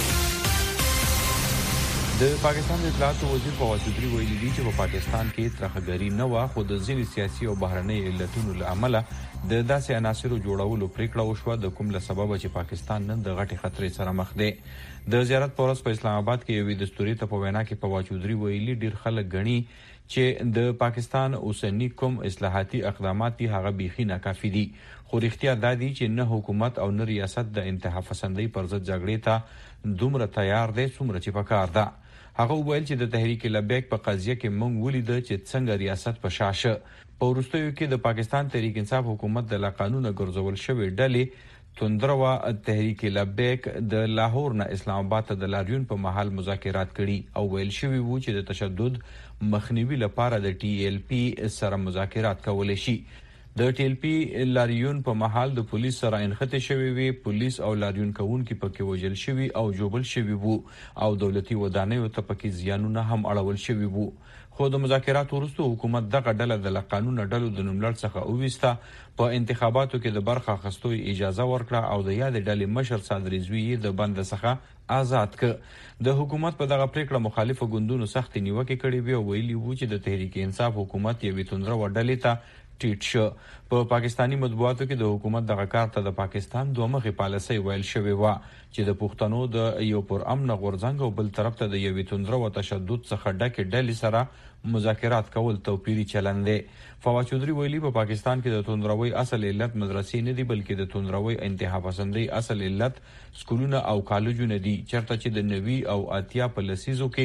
د پاکستان د اطلاعات وزیر فواد چودري ویلي دی چې په پاکستان کې ترهګری نه و، خو د ځینې سیاسي او بهرنۍ علتونو له امله د داسې عناصرو جوړولو پریکړه وشوه د کوم له سبب چې پاکستان نن د غټي خطرې سره مخ دی. د زیارت پورس په اسلام آباد کې یو دستوري ته په وینا کې فواد چودري ویلي ډیر خلک غني چې د پاکستان اوسنی کوم اصلاحاتي اقدامات دي هغه بيخي ناکافي دي، خو رښتیا دا دي چې نه حکومت او نه ریاست د انتها پسندۍ پر ضد جګړې ته دومره تیار دي څومره چې پکار ده. هغه ویل چې د تحریک لبیک په قضیه کې مونږ ولید چې څنګه ریاست په شاشه په ورستیو کې د پاکستان تحریک انصاف حکومت د لا قانون ګرځول شوی ډلې توندروا تحریک لبیک د لاهور نه اسلام آباد ته د لاریون په محل مذاکرات کړي او ویل شوی وو چې د تشدد مخنیوي لپاره د ټي ایل پی سره مذاکرات کولای شي. د ټي ایل پی لاریون په محل د پولیس سره انخته شوی وي، پولیس او لاریون کوونکي پکې وژل شوی او جوبل شوی وو او دولتي ودانیو ته پکې زیانونه هم اړول شوی وو. خو د مذاکرات وروسته حکومت دغه ډله د قانون ډلو د نوملړ څخه اوويسته، په انتخاباتو کې د برخه اخیستو اجازه ورکړه او د یاد ډلې مشر صادر رضوی د بند څخه آزاد ک. د حکومت په دغه پریکړه مخالفو ګوندونو سخت نیوکه کړې وی او ویلي وو چې د تحریک انصاف حکومت یوې توندره وډلې ته ټیټ شو. په پاکستانی مطبوعاتو کې د حکومت دغه کار ته د پاکستان دوه مخې پالیسي ویل شوی و چې د پښتنو د یو پر امن غورځنګ او بل طرف ته د یوې توندره او تشدد څخه ډکه ډلې سره مذاکرات کول توپیری چلن دی. فواد چودري ویلي په پاکستان کې د توندروي اصل علت مدرسې نه دي بلکې د توندروي انتها پسندۍ اصل علت سکولونه او کالجونه دي، چرته چې د نوي او اتیا په لسیزو کې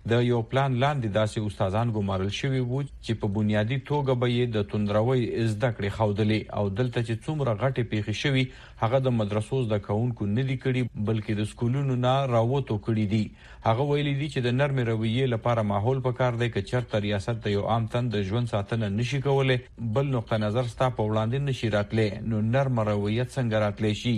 د یو پلان لاندې داسې استادان ګمارل شوي وو چې په بنیادی توګه به یې د توندروي زده کړې ښودلې او دلته چې څومره غټې پیښې شوي هغه د مدرسو زده کوونکو نه دي کړي بلکې د سکولونو نه راووتو کړي دي. هغه ویلي دي چې د نرمې رویې لپاره ماحول پکار دی که چېرته ریاست د یو عام تن د ژوند ساتنه نشي کولی بل نقطه نظر ستا په وړاندې نشي راتلی نو نرمه رویه څنګه راتلی شي.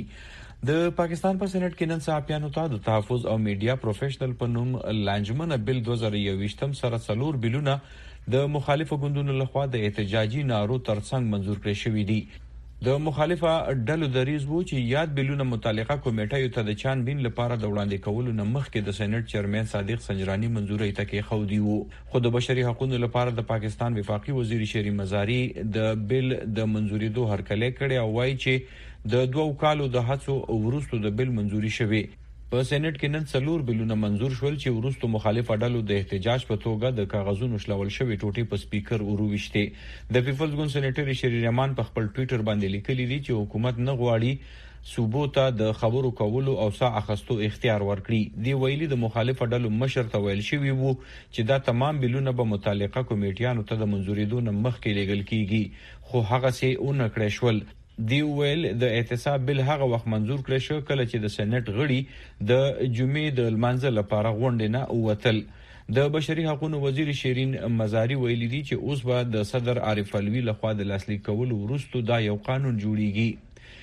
د پاکستان په سېنات کې نن صحافیانو ته د تحفظ او میډیا پروفیشنل په نوم لانجمنه بل دوه زره یوویشتم سره څلور بلونه د مخالفو ګوندونو لخوا د احتجاجي نارو ترڅنګ منظور کړي شوي دي. د مخالفه ډلو دریځ وو چې یاد بلونه متعلقه کمیټې ته د چانبین لپاره د وړاندې کولو نه مخکې د سېنات چیرمن صادق سنجرانی منظوري ته کې خو دی وو. خو د بشري حقوقو لپاره د پاکستان وفاقي وزیر شری مزاری د بل د منظوري دوه هرکلی کړي او وایي چې د دوه کالو د هڅو وروسته د بل منظوري شوی. په سېنات کې نن څلور بلونه منظور شول چې وروسته مخالفه ډلو د احتجاج په توګه د کاغذونو شلول شوی ټوټې په سپیکر ورويشته. د پیپلز ګوند سېنیټر شری رحمان په خپل ټوئیټر باندې لیکلي دي چې حکومت نه غواړي صوبو ته د خبرو کولو او سا اخستو اختیار ورکړي. دی ویلي د مخالفه ډلو مشر ته ویل شوی وو چې دا تمام بلونه به متعلقه کمیټیانو ته د منظوریدو نه مخکې لیږل کیږي خو هغه څه اون کړی شول. دی ویل د اعتصاب بل هغه وخت منظور کړی شو کله چې د سېنات غړي د جمعې د لمانځه لپاره غونډه نه ووتل. د بشري حقوقو وزیر شیرین مزاری ویلي دي چې اوس به د صدر عارف علوي لخوا د لاسلیک کولو وروسته دا یو قانون جوړیږي.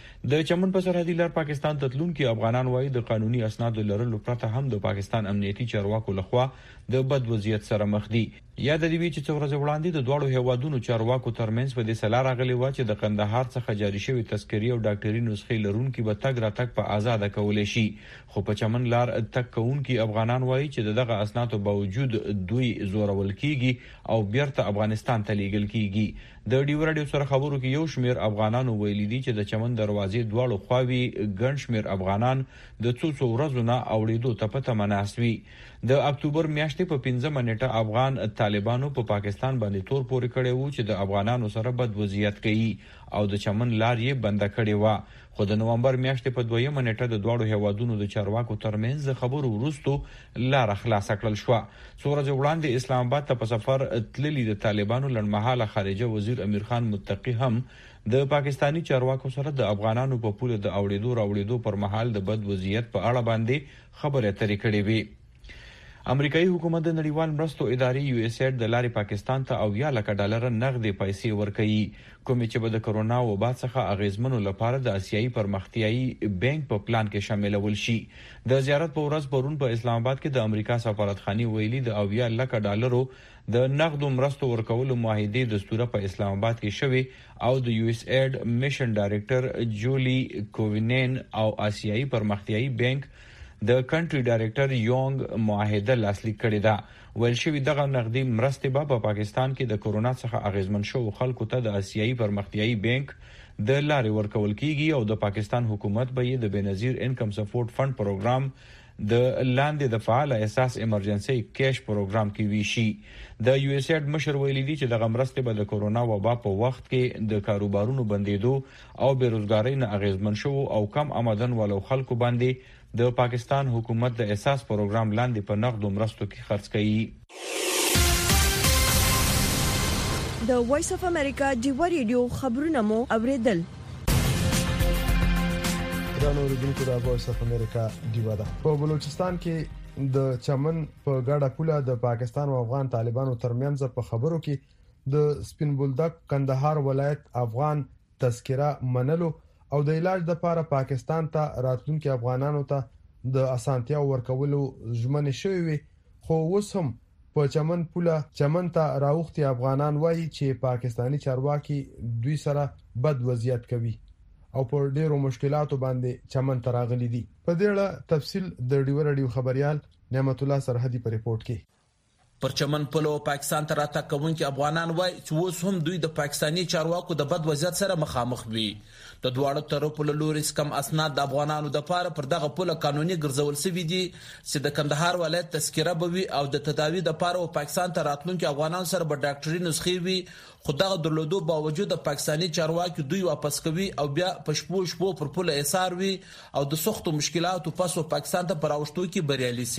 د چمن په سرحدي لار پاکستان تتلون کې افغانان وایي د قانوني اسنادو لرلو پرته هم د پاکستان امنیتي چارواکو لخوا د بد وضعیت سره مخ دي. یاد دی چې څو ورځې وړاندې د دوړو هیوادونو چارواکو ترمنځ په دې سلا راغلی و چې د قندهار څخه جاری شوی تذکری او ډاکټري نسخې لرونکي به تګ راتګ په آزاد کولای شي. خو په چمن لار تک کوونکي افغانان وایي چې دغه اسنادو باوجود دوی زورول کیږي او بیرته افغانستان ته لیږل کیږي. د ډیو راډیو سره خبرو کې یو شمیر افغانانو ویلي دي چې د چمن دروازې دواړو خواوي ګڼ شمیر افغانان د څو څو ورځو نه اوړېدو ته پته مناسوي. د اکتوبر میاشتې په پنځمه نیټه افغان طالبانو په پاکستان باندې تور پورې کړی وو چې د افغانانو سره بد وضعیت کوي او د چمن لار یې بند کړی و. خو د نومبر میاشتې په دویمه نیټه د دوړو هیوادونو د چارواکو ترمنځ خبرو وروسته لار خلاص کړل شو. څو ورځې وړاندې اسلام آباد ته په سفر تللی د طالبانو لړمحاله خارجه وزیر امیر خان متقی هم د پاکستانی چارواکو سره د افغانانو په پوله د اوړېدو راوړېدو پر مهال د بد وضعیت په اړه باندې خبرې اترې کړې وي. امریکایي حکومت د نړیوال مرستو ادارې یو اس ایډ د لارې پاکستان ته اویا لک ډالر نغدي پیسې ورکړي کوم چې به د کرونا وبا څخه اغیزمنو لپاره د آسیایي پرمختیایي بانک په پلان کې شاملول شي. د زیارت په ورځ پرون په اسلام آباد کې د امریکا سفارتخانه ویلي د اویا لک ډالرو د نغدو مرستو ورکولو معاهده دستور په اسلام آباد کې شوی او د یو اس ایډ میشن ډایریکټر جولی کووینین او آسیایي پرمختیایي بانک د کنټری ډایریکټر یونګ معاهده لاسلیک کړې ده. ویل شوی دغه نغدي مرستې به په پاکستان کې د کرونا څخه اغیزمن شو خلکو ته د آسیایي پرمختیایي بانک د لارې ورکول کیږي او د پاکستان حکومت به یې د بنظیر انکم سپورټ فند پروګرام د لاندې د فعال اساس ایمرجنسي کیش پروګرام کې ویشي. د یو اس ایډ مشر ویلي دي چې دغه مرستې به د کرونا وبا په وخت کې د کاروبارونو بندیدو او بیروزګاری نه اغیزمن شو او کم آمدن والو خلکو باندې د پاکستان حکومت د اساس پروګرام لاندې په نقدو مرستو کې خرڅ کړي. د وایس اف امریکا ډیو ریډیو خبرونه مو اوریدل. درنو اوریدونکو د وایس اف امریکا ډیو ده. په بلوچستان کې د چمن په ګډه پوله د پاکستان او افغان طالبانو ترمنځ په خبرو کې د سپین بولدک کندهار ولایت افغان تذکره منلو او د علاج د لپاره پاکستان ته راتلونکي افغانانو ته د اسانتیا ورکولو ژمنه شوې وي. خو اوس هم په چمن پوله چمن ته راوختي افغانان وایي چې پاکستانی چارواکي دوی سره بد وضعیت کوي او په ډیرو مشکلاتو باندې چمن ته راغلي دي. په دې اړه تفصیل د ډیو رادیو خبريال نعمت الله سرحدي په ریپورت کې. پر چمن پلو پاکستان ته راته کوونکي افغانان وای چې اوس هم دوی د پاکستانی چارواکو د بد وضعیت سره مخامخ وي. د دواړو طرفو له لوري کم اسناد د افغانانو د پاره پر دغه پوله قانوني ګرځول شوی دي چې د کندهار ولایت تذکره بوي او د تداوی د پاره او پاکستان ته راتلونکي افغانان سره به ډاکټري نسخې وي. خو دغه درلودو باوجود د پاکستانی چارواکي دوی واپس کوي او بیا په شپو شپو پر پوله ایثار وي او د سختو مشکلاتو پسو پاکستان ته پراوښتو کې بریالي سي.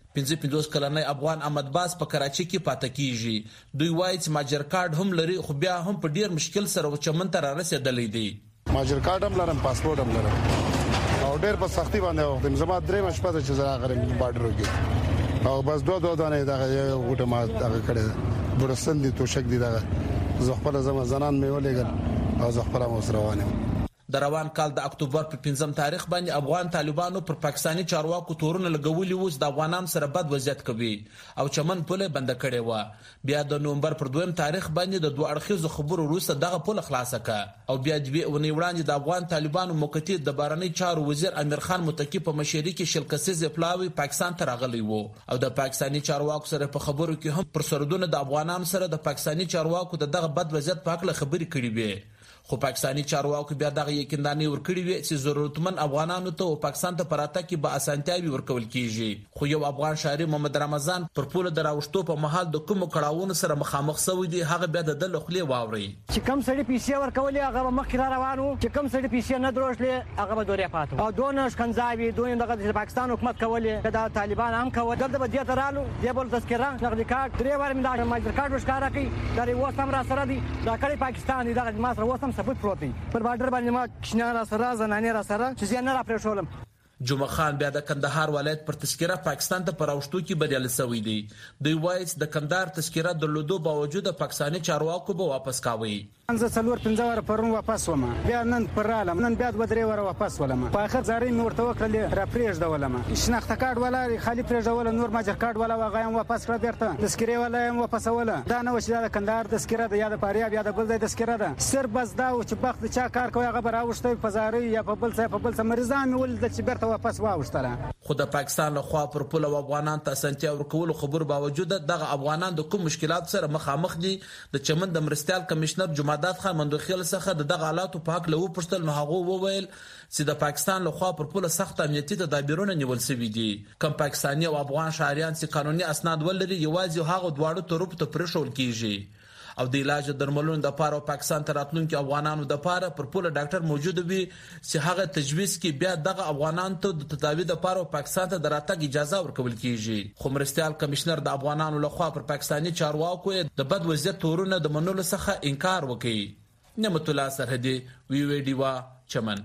پنځه پنځوس کلنۍ افغان احمد باز په کراچي کې پاتې کیږي. دوی وایي چې ماجر کارت هم لري خو بیا هم په ډیر مشکل سره چمن ته را رسیدلې دي. ماجر کارت هم لرم، پاسپورت هم لرم او ډیر په سختي باندې وختم. زما درې مشپه چې زرا غرم بارډر وګي او بس دوه دوه دانه دغه یو غوټه ما دغه کړه برسل دي توشک دي دغه زخپل زما زنان مې ولېګل او زخپل مو سره روانه. د روان کال د اکتوبر په پنځم تاریخ باندې افغان طالبانو پر پاکستاني چارواکو تورونه لګولي وو چې د افغانانو سره بد وضعیت کوي او چمن پوله بند کړي و. بیا د نومبر پر دویم تاریخ باندې د دوه اړخیزو خبرو وروسته دغه پوله خلاصه کړه او بیا د ونی وړاندې د افغان طالبانو موقتی د بهرنی چارو وزیر امیر خان متکی په مشرۍ کې شل کسیز پلاوی پاکستان ته راغلی وو او د پاکستاني چارواکو سره په خبرو کې هم پر سردونه د افغانانو سره د پاکستاني چارواکو د دغه بد وضعیت په اړه خبرې کړې وې. خو پاکستاني چارواکو بیا دغه یقیندانه ورکړي وي چې ضرورتمن افغانانو ته او پاکستان ته پراته کې به اسانتیاوي ورکول کیږي. خو یو افغان شاعر محمد رمضان پر پوله دراوښتو په محل د کوم کړهونو سره مخامخ شوی دی هغه بیا د لخلې واوري چې کم سړي پیسې ورکولې هغه مخ را روانو چې کم سړي پیسې نه دروشلې هغه به دورې پاتو او دونه شکنځاوي دوی دغه پاکستان حکومت کولې دا طالبان هم کوي دلته به دې ترالو دی بول تذکره نقد کارت درې واره مې دا ماجر کارت وشکاره کوي دا اوس هم را سره دی دا کړي پاکستان دی دا ما سره اوس هم ثبوت پروت دی پر بارډر باندې ما کښنه را سره زنانه را سره چې زه نه را پرېښولم. جمعه خان بیا د کندهار ولایت پر تذکره پاکستان ته پراوښتو کې بریالي شوی دی. دوی وایي د کندهار تذکره درلودو باوجود پاکستاني چارواکو به واپس کاوي. زه څلور پنځه واره پرون واپس وم بیا نن پرالم نن بیا دوه درې واره واپس ولم په اخر ځاري مې ورته وکړلې را پرېږدولم شناخته کارت ولا خالي پرېږدول نور ماجر کارت ولا هغه هم واپس کړ بیرته تذکره ولا هم واپس ولا دا نه وشي د کندهار تذکره د یاد پاریا بیا د بل د تذکره ده صرف بس دا چې بخت چا کار کوي هغه براوښته په زاري یا په بل څه په بل څه مریضان ول د چې بیرته واپس واوښتله. خو د پاکستان له خوا پر پوله افغانان ته اسانتیا ورکول خبر باوجود دغه افغانان د کوم مشکلات سره مخامخ دي. د چمن د مرستيال کمشنر جمعدات خان مندوخیل څخه د دغه حالاتو په حق له وپښتل نو هغه وویل چې د پاکستان له خوا پر پوله سخت امنیتي تدابیرونه نیول شوي دي. کم پاکستاني او افغان شهريان چې قانوني اسناد ولري یوازې هغه دواړو طرف ته پرېښول کیږي او د علاج درملونو د پاره پاکستان ته راتلونکي افغانانو د پاره پر پوله ډاکټر موجود وي چې هغه تجویز کې بیا دغه افغانانو ته د تداوی د پاره پاکستان ته د راتګ اجازه ورکول کیږي. خو مرستيال کمشنر د افغانانو له خوا پر پاکستاني چارواکو د بد وضعیت تورونه د منلو څخه انکار وکړي. نعمت الله سرحدي وی وی ډی وا چمن.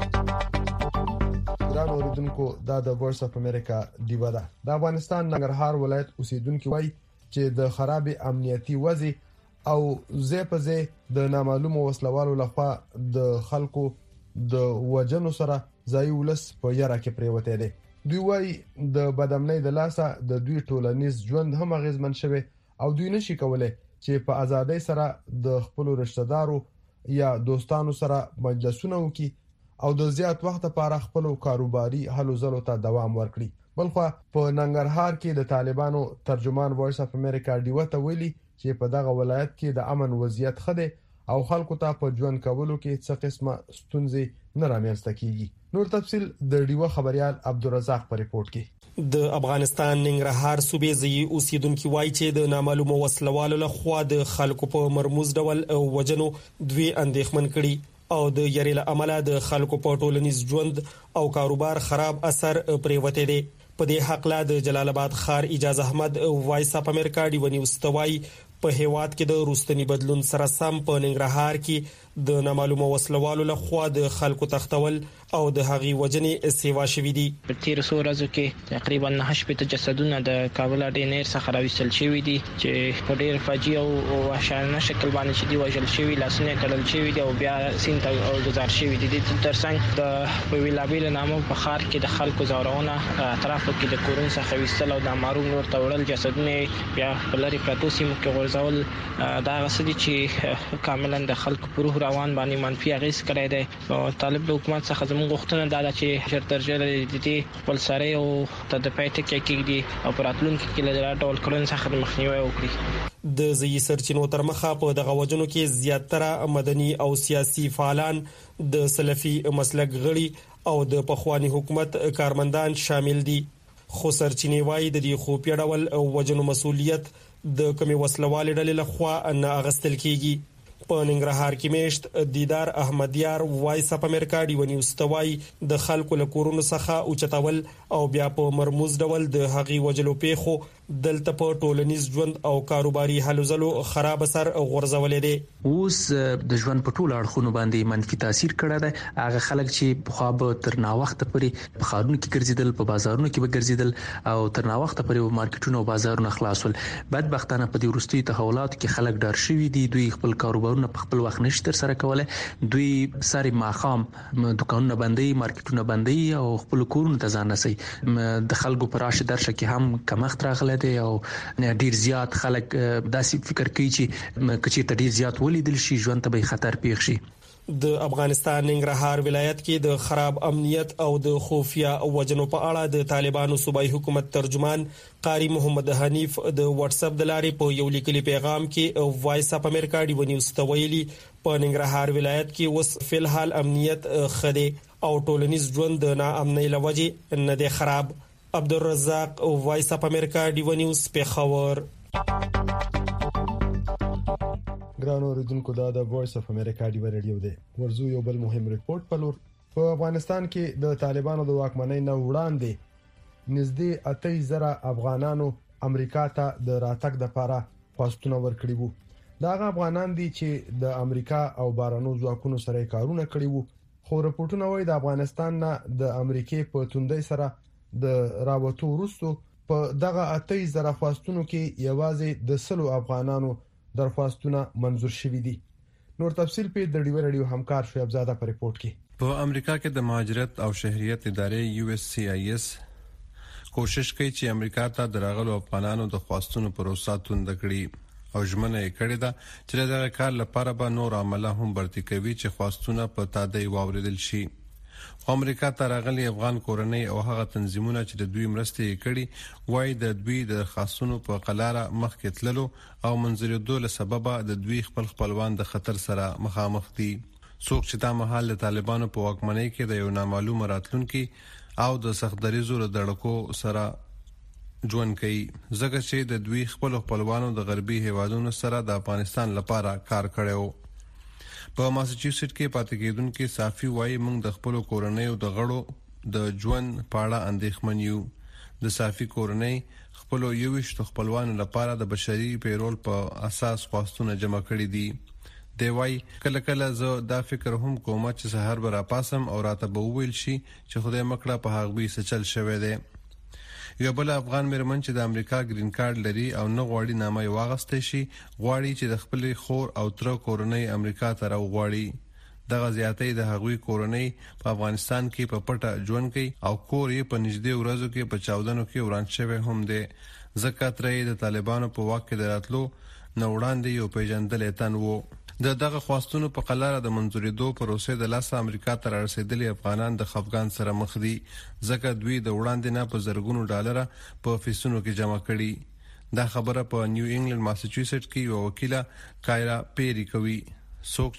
ګران اوریدونکو دا د وایس اف امریکا دیوا ده. د افغانستان ننګرهار ولایت اوسیدونکو وایي چې د خراب امنیتي وضع او زه په زه د نامعلومو وسلوالو لخوا د خلکو د وجنو سره ځای ولس په یاره کې پریوته دي. دوی وایي د بدامنۍ د لاسه د دوی ټولنیز ژوند هم غیزمن شوی او دوی نشي کولای چې په ازادۍ سره د خپل رشتہ دارو یا دوستانو سره مجلسونه وکړي او د زیات وخت لپاره خپل کاروباري هلو ځلو ته دوام ورکړي. بلخو په ننګرهار کې د طالبانو ترجمان وایس اف امریکا دیوا ته ویلي چې په دغه ولایت کې د امن وضعیت خده او خلکو ته په ژوند کولو کې څه قسمه ستونزې نه رامنځته کیږي. نور تفصيل د دیوا خبريال عبدالرزاق په ریپورت کې. د افغانستان ننګرهار صوبې ځای اوسیدونکو وایي چې د نامعلومو وسلوالو لخوا د خلکو په مرموز ډول وجنو دوی اندېښمن کړي او د یری له عمله د خلکو په ټولنیز ژوند او کاروبار خراب اثر پریوته دي. په دې حق لا د جلال آباد خار اجازه احمد وایس اپ امریکا دی ونی واستوي په هیواد کې د روستنی بدلون سره سم په ننګرهار کې د نامعلومه وسلوالو لخوا د خلکو تختول او د هغي وجنې سیوا شوې دي. په تیر څو ورځو کې تقریبا نه شپږ جسدونه د کابل ډینر څخه راوېستل شوي دي چې په ډېر فاجعه او وحشیانه شکل باندې چې دی وژل شوي لاسونه تړل شوي دي او بیا سین ته گزار شوي دي. د ترڅنګ د ویلابیل نامو په خار کې د خلکو زورونه اطرافو کې د کورن څخه وېستل او د مارو نور تړل جسدونه بیا په لری پروتو سیمو کې ورزول دا غسدي چې کاملا د خلکو پر روان باندې منفي اغیز کړی دی. طالب د حکومت څخه زموږ غوښتنه دا ده چې شر درجه د دې خپل سره او د پېټ کې کېږي او پراتلونکو کې له ډول کړن څخه مخنیوي وکړي. د ځای سرچینو تر مخه په دغه وجنو کې زیاتره مدني او سیاسي فعالان د سلفي مسلک غړي او د پخوانی حکومت کارمندان شامل دي. خو سرچینې وایي د دې خو پیړول او وجنو مسولیت د کمی وسلوالې ډلې لخوا نه اغستل کیږي. په ننګرهار کې میشت دیدار احمدیار وایس اپ امریکا ډیو نیوز توای د خلکو له کورونو څخه اوچتاول او بیا په مرموز ډول د هغي وجلو پیخو دلته په ټولنیز ژوند او کاروباري حالو زلو خراب اثر غورځولې دي. اوس د ژوند په ټولو اړخونو باندې منفي تاثیر کړی دی. هغه خلک چې په خو به تر نا وخت پورې په خارونو کې ګرځیدل، په بازارونو کې به ګرځیدل او تر نا وخت پورې په مارکیټونو او بازارونو خلاصول. بدبختانه په دې وروستي تحولاتو کې خلک ډار شوي دي. دوی خپل کاروبارونه په خپل وخت نشي تر سره کولای. دوی ساري ماخام دکانونه بندي، مارکیټونه بندي او خپل کورونه ته ځان نسي. د خلکو پراشه درشه کې هم کمښت راغلی دی او ډیر زیات خلک داسې فکر کوي چې کچې ته ډیر زیات ولیدل شي ژوند ته به خطر پیښ شي. د افغانستان ننګرهار ولایت کې د خراب امنیت او د خفیا وجنو په اړه د طالبانو صوبایي حکومت ترجمان قاری محمد حنیف د واتس اپ د لارې په یو لیکلي پیغام کې وایس اپ امریکا ډیو نیوز ته ویلي په ننګرهار ولایت کې اوس فلحال امنیت خدي او ټولنیز ژوند د ناامنۍ لوجې نه دی خراب. عبدالرزاق وایس اپ امریکا ډیو نیوز پیښور. ګران اوریدونکو دا د وایس اف امریکا ډیو ریډیو دی. ورزو یو بل مهم ریپورت په لور. په افغانستان کې د طالبانو د واکمنۍ نه وړاندې نږدې اته زره افغانانو امریکا ته د راتګ لپاره پاسپورتونه ورکړي وو. دا هغه افغانان دي چې د امریکا او بارانو ځواکونو سره کارونه کړي وو. خو راپورټونه وايي د افغانستان نه د امریکای په توندۍ سره د راوتو وروسته په دغه اته زره فاستونو کې یوازې د سلو افغانانو درخواستونه منزور شوي دي. نور تفصیل په د ډیو ریډیو همکار شعیب زاده په ریپورت کې. په امریکا کې د مهاجرت او شهریت ادارې یو اس سی آی اس کوشش کوي چې امریکا ته درغلو افغانانو د خواستونو پروسه توند کړي او ژمنه یې کړې ده چې دا کار لپاره به نور عمله هم برتی کوي چې خواستونه په تادی واوریدل شي. امریکا ته راغلي افغان کورنۍ او هغه تنظیمونه چې د دوی مرستې کړي وایي د دوی د خاصونو په قلاره مخکې تللو او منځریدو له سببه د دوی خپل خپلوان د خطر سره مخامخ دي. څوک چې دا مهال د طالبانو په واکمنۍ کې د یو نامعلوم راتلونکي او د سختدریزو له دړکو سره ژوند کوي ځکه چې د دوی خپل خپلوانو د غربي هیوادونو سره د افغانستان لپاره کار کړو. په ماساچوسټ کې پاتې کېدونکو صافي وایي موږ د خپل کورنۍ د غړو د ژوند پاړه اندېښمن یو. د صافي کورنۍ خپل یوشت خپلوانو لپاره د بشري پیرول په اساس خواستونه جمع کړي دي. دی وایي کله کله زه دا فکر هم کوم چې سحر به را پاسم او راته به وویل شي چې خدای مکړه په هغوی سچل شوی دی. یو بل افغان مېرمن چې د امریکا گرین کارت لري او نه غواړي نامه یې واغسته شي غواړي چې د خپل خور او تر کورنۍ امریکا ته راوغواړي. دغه زیاتې د هغوی کورنۍ په افغانستان کې په پټه ژوند کوي او کور یې په نږدې ورځو کې په چاودنو کې وران شوی هم دی ځکه ترې د طالبانو په واک کې دراتلو نه وړاندې یو پیژندل تن وو. د دغه خواستونو په قلاره د منځورېدو پروسې د لاسه امریکا ته رسیدلي افغانان د خفګان سره مخ دي ځکه دوی د وړاندې نه په زرګونو ډالر په فیسونو کې جمع کړي. دا خبره په نیو انګلند ماساچوسټ کې یو وکیله کایرا پیری کوي څوک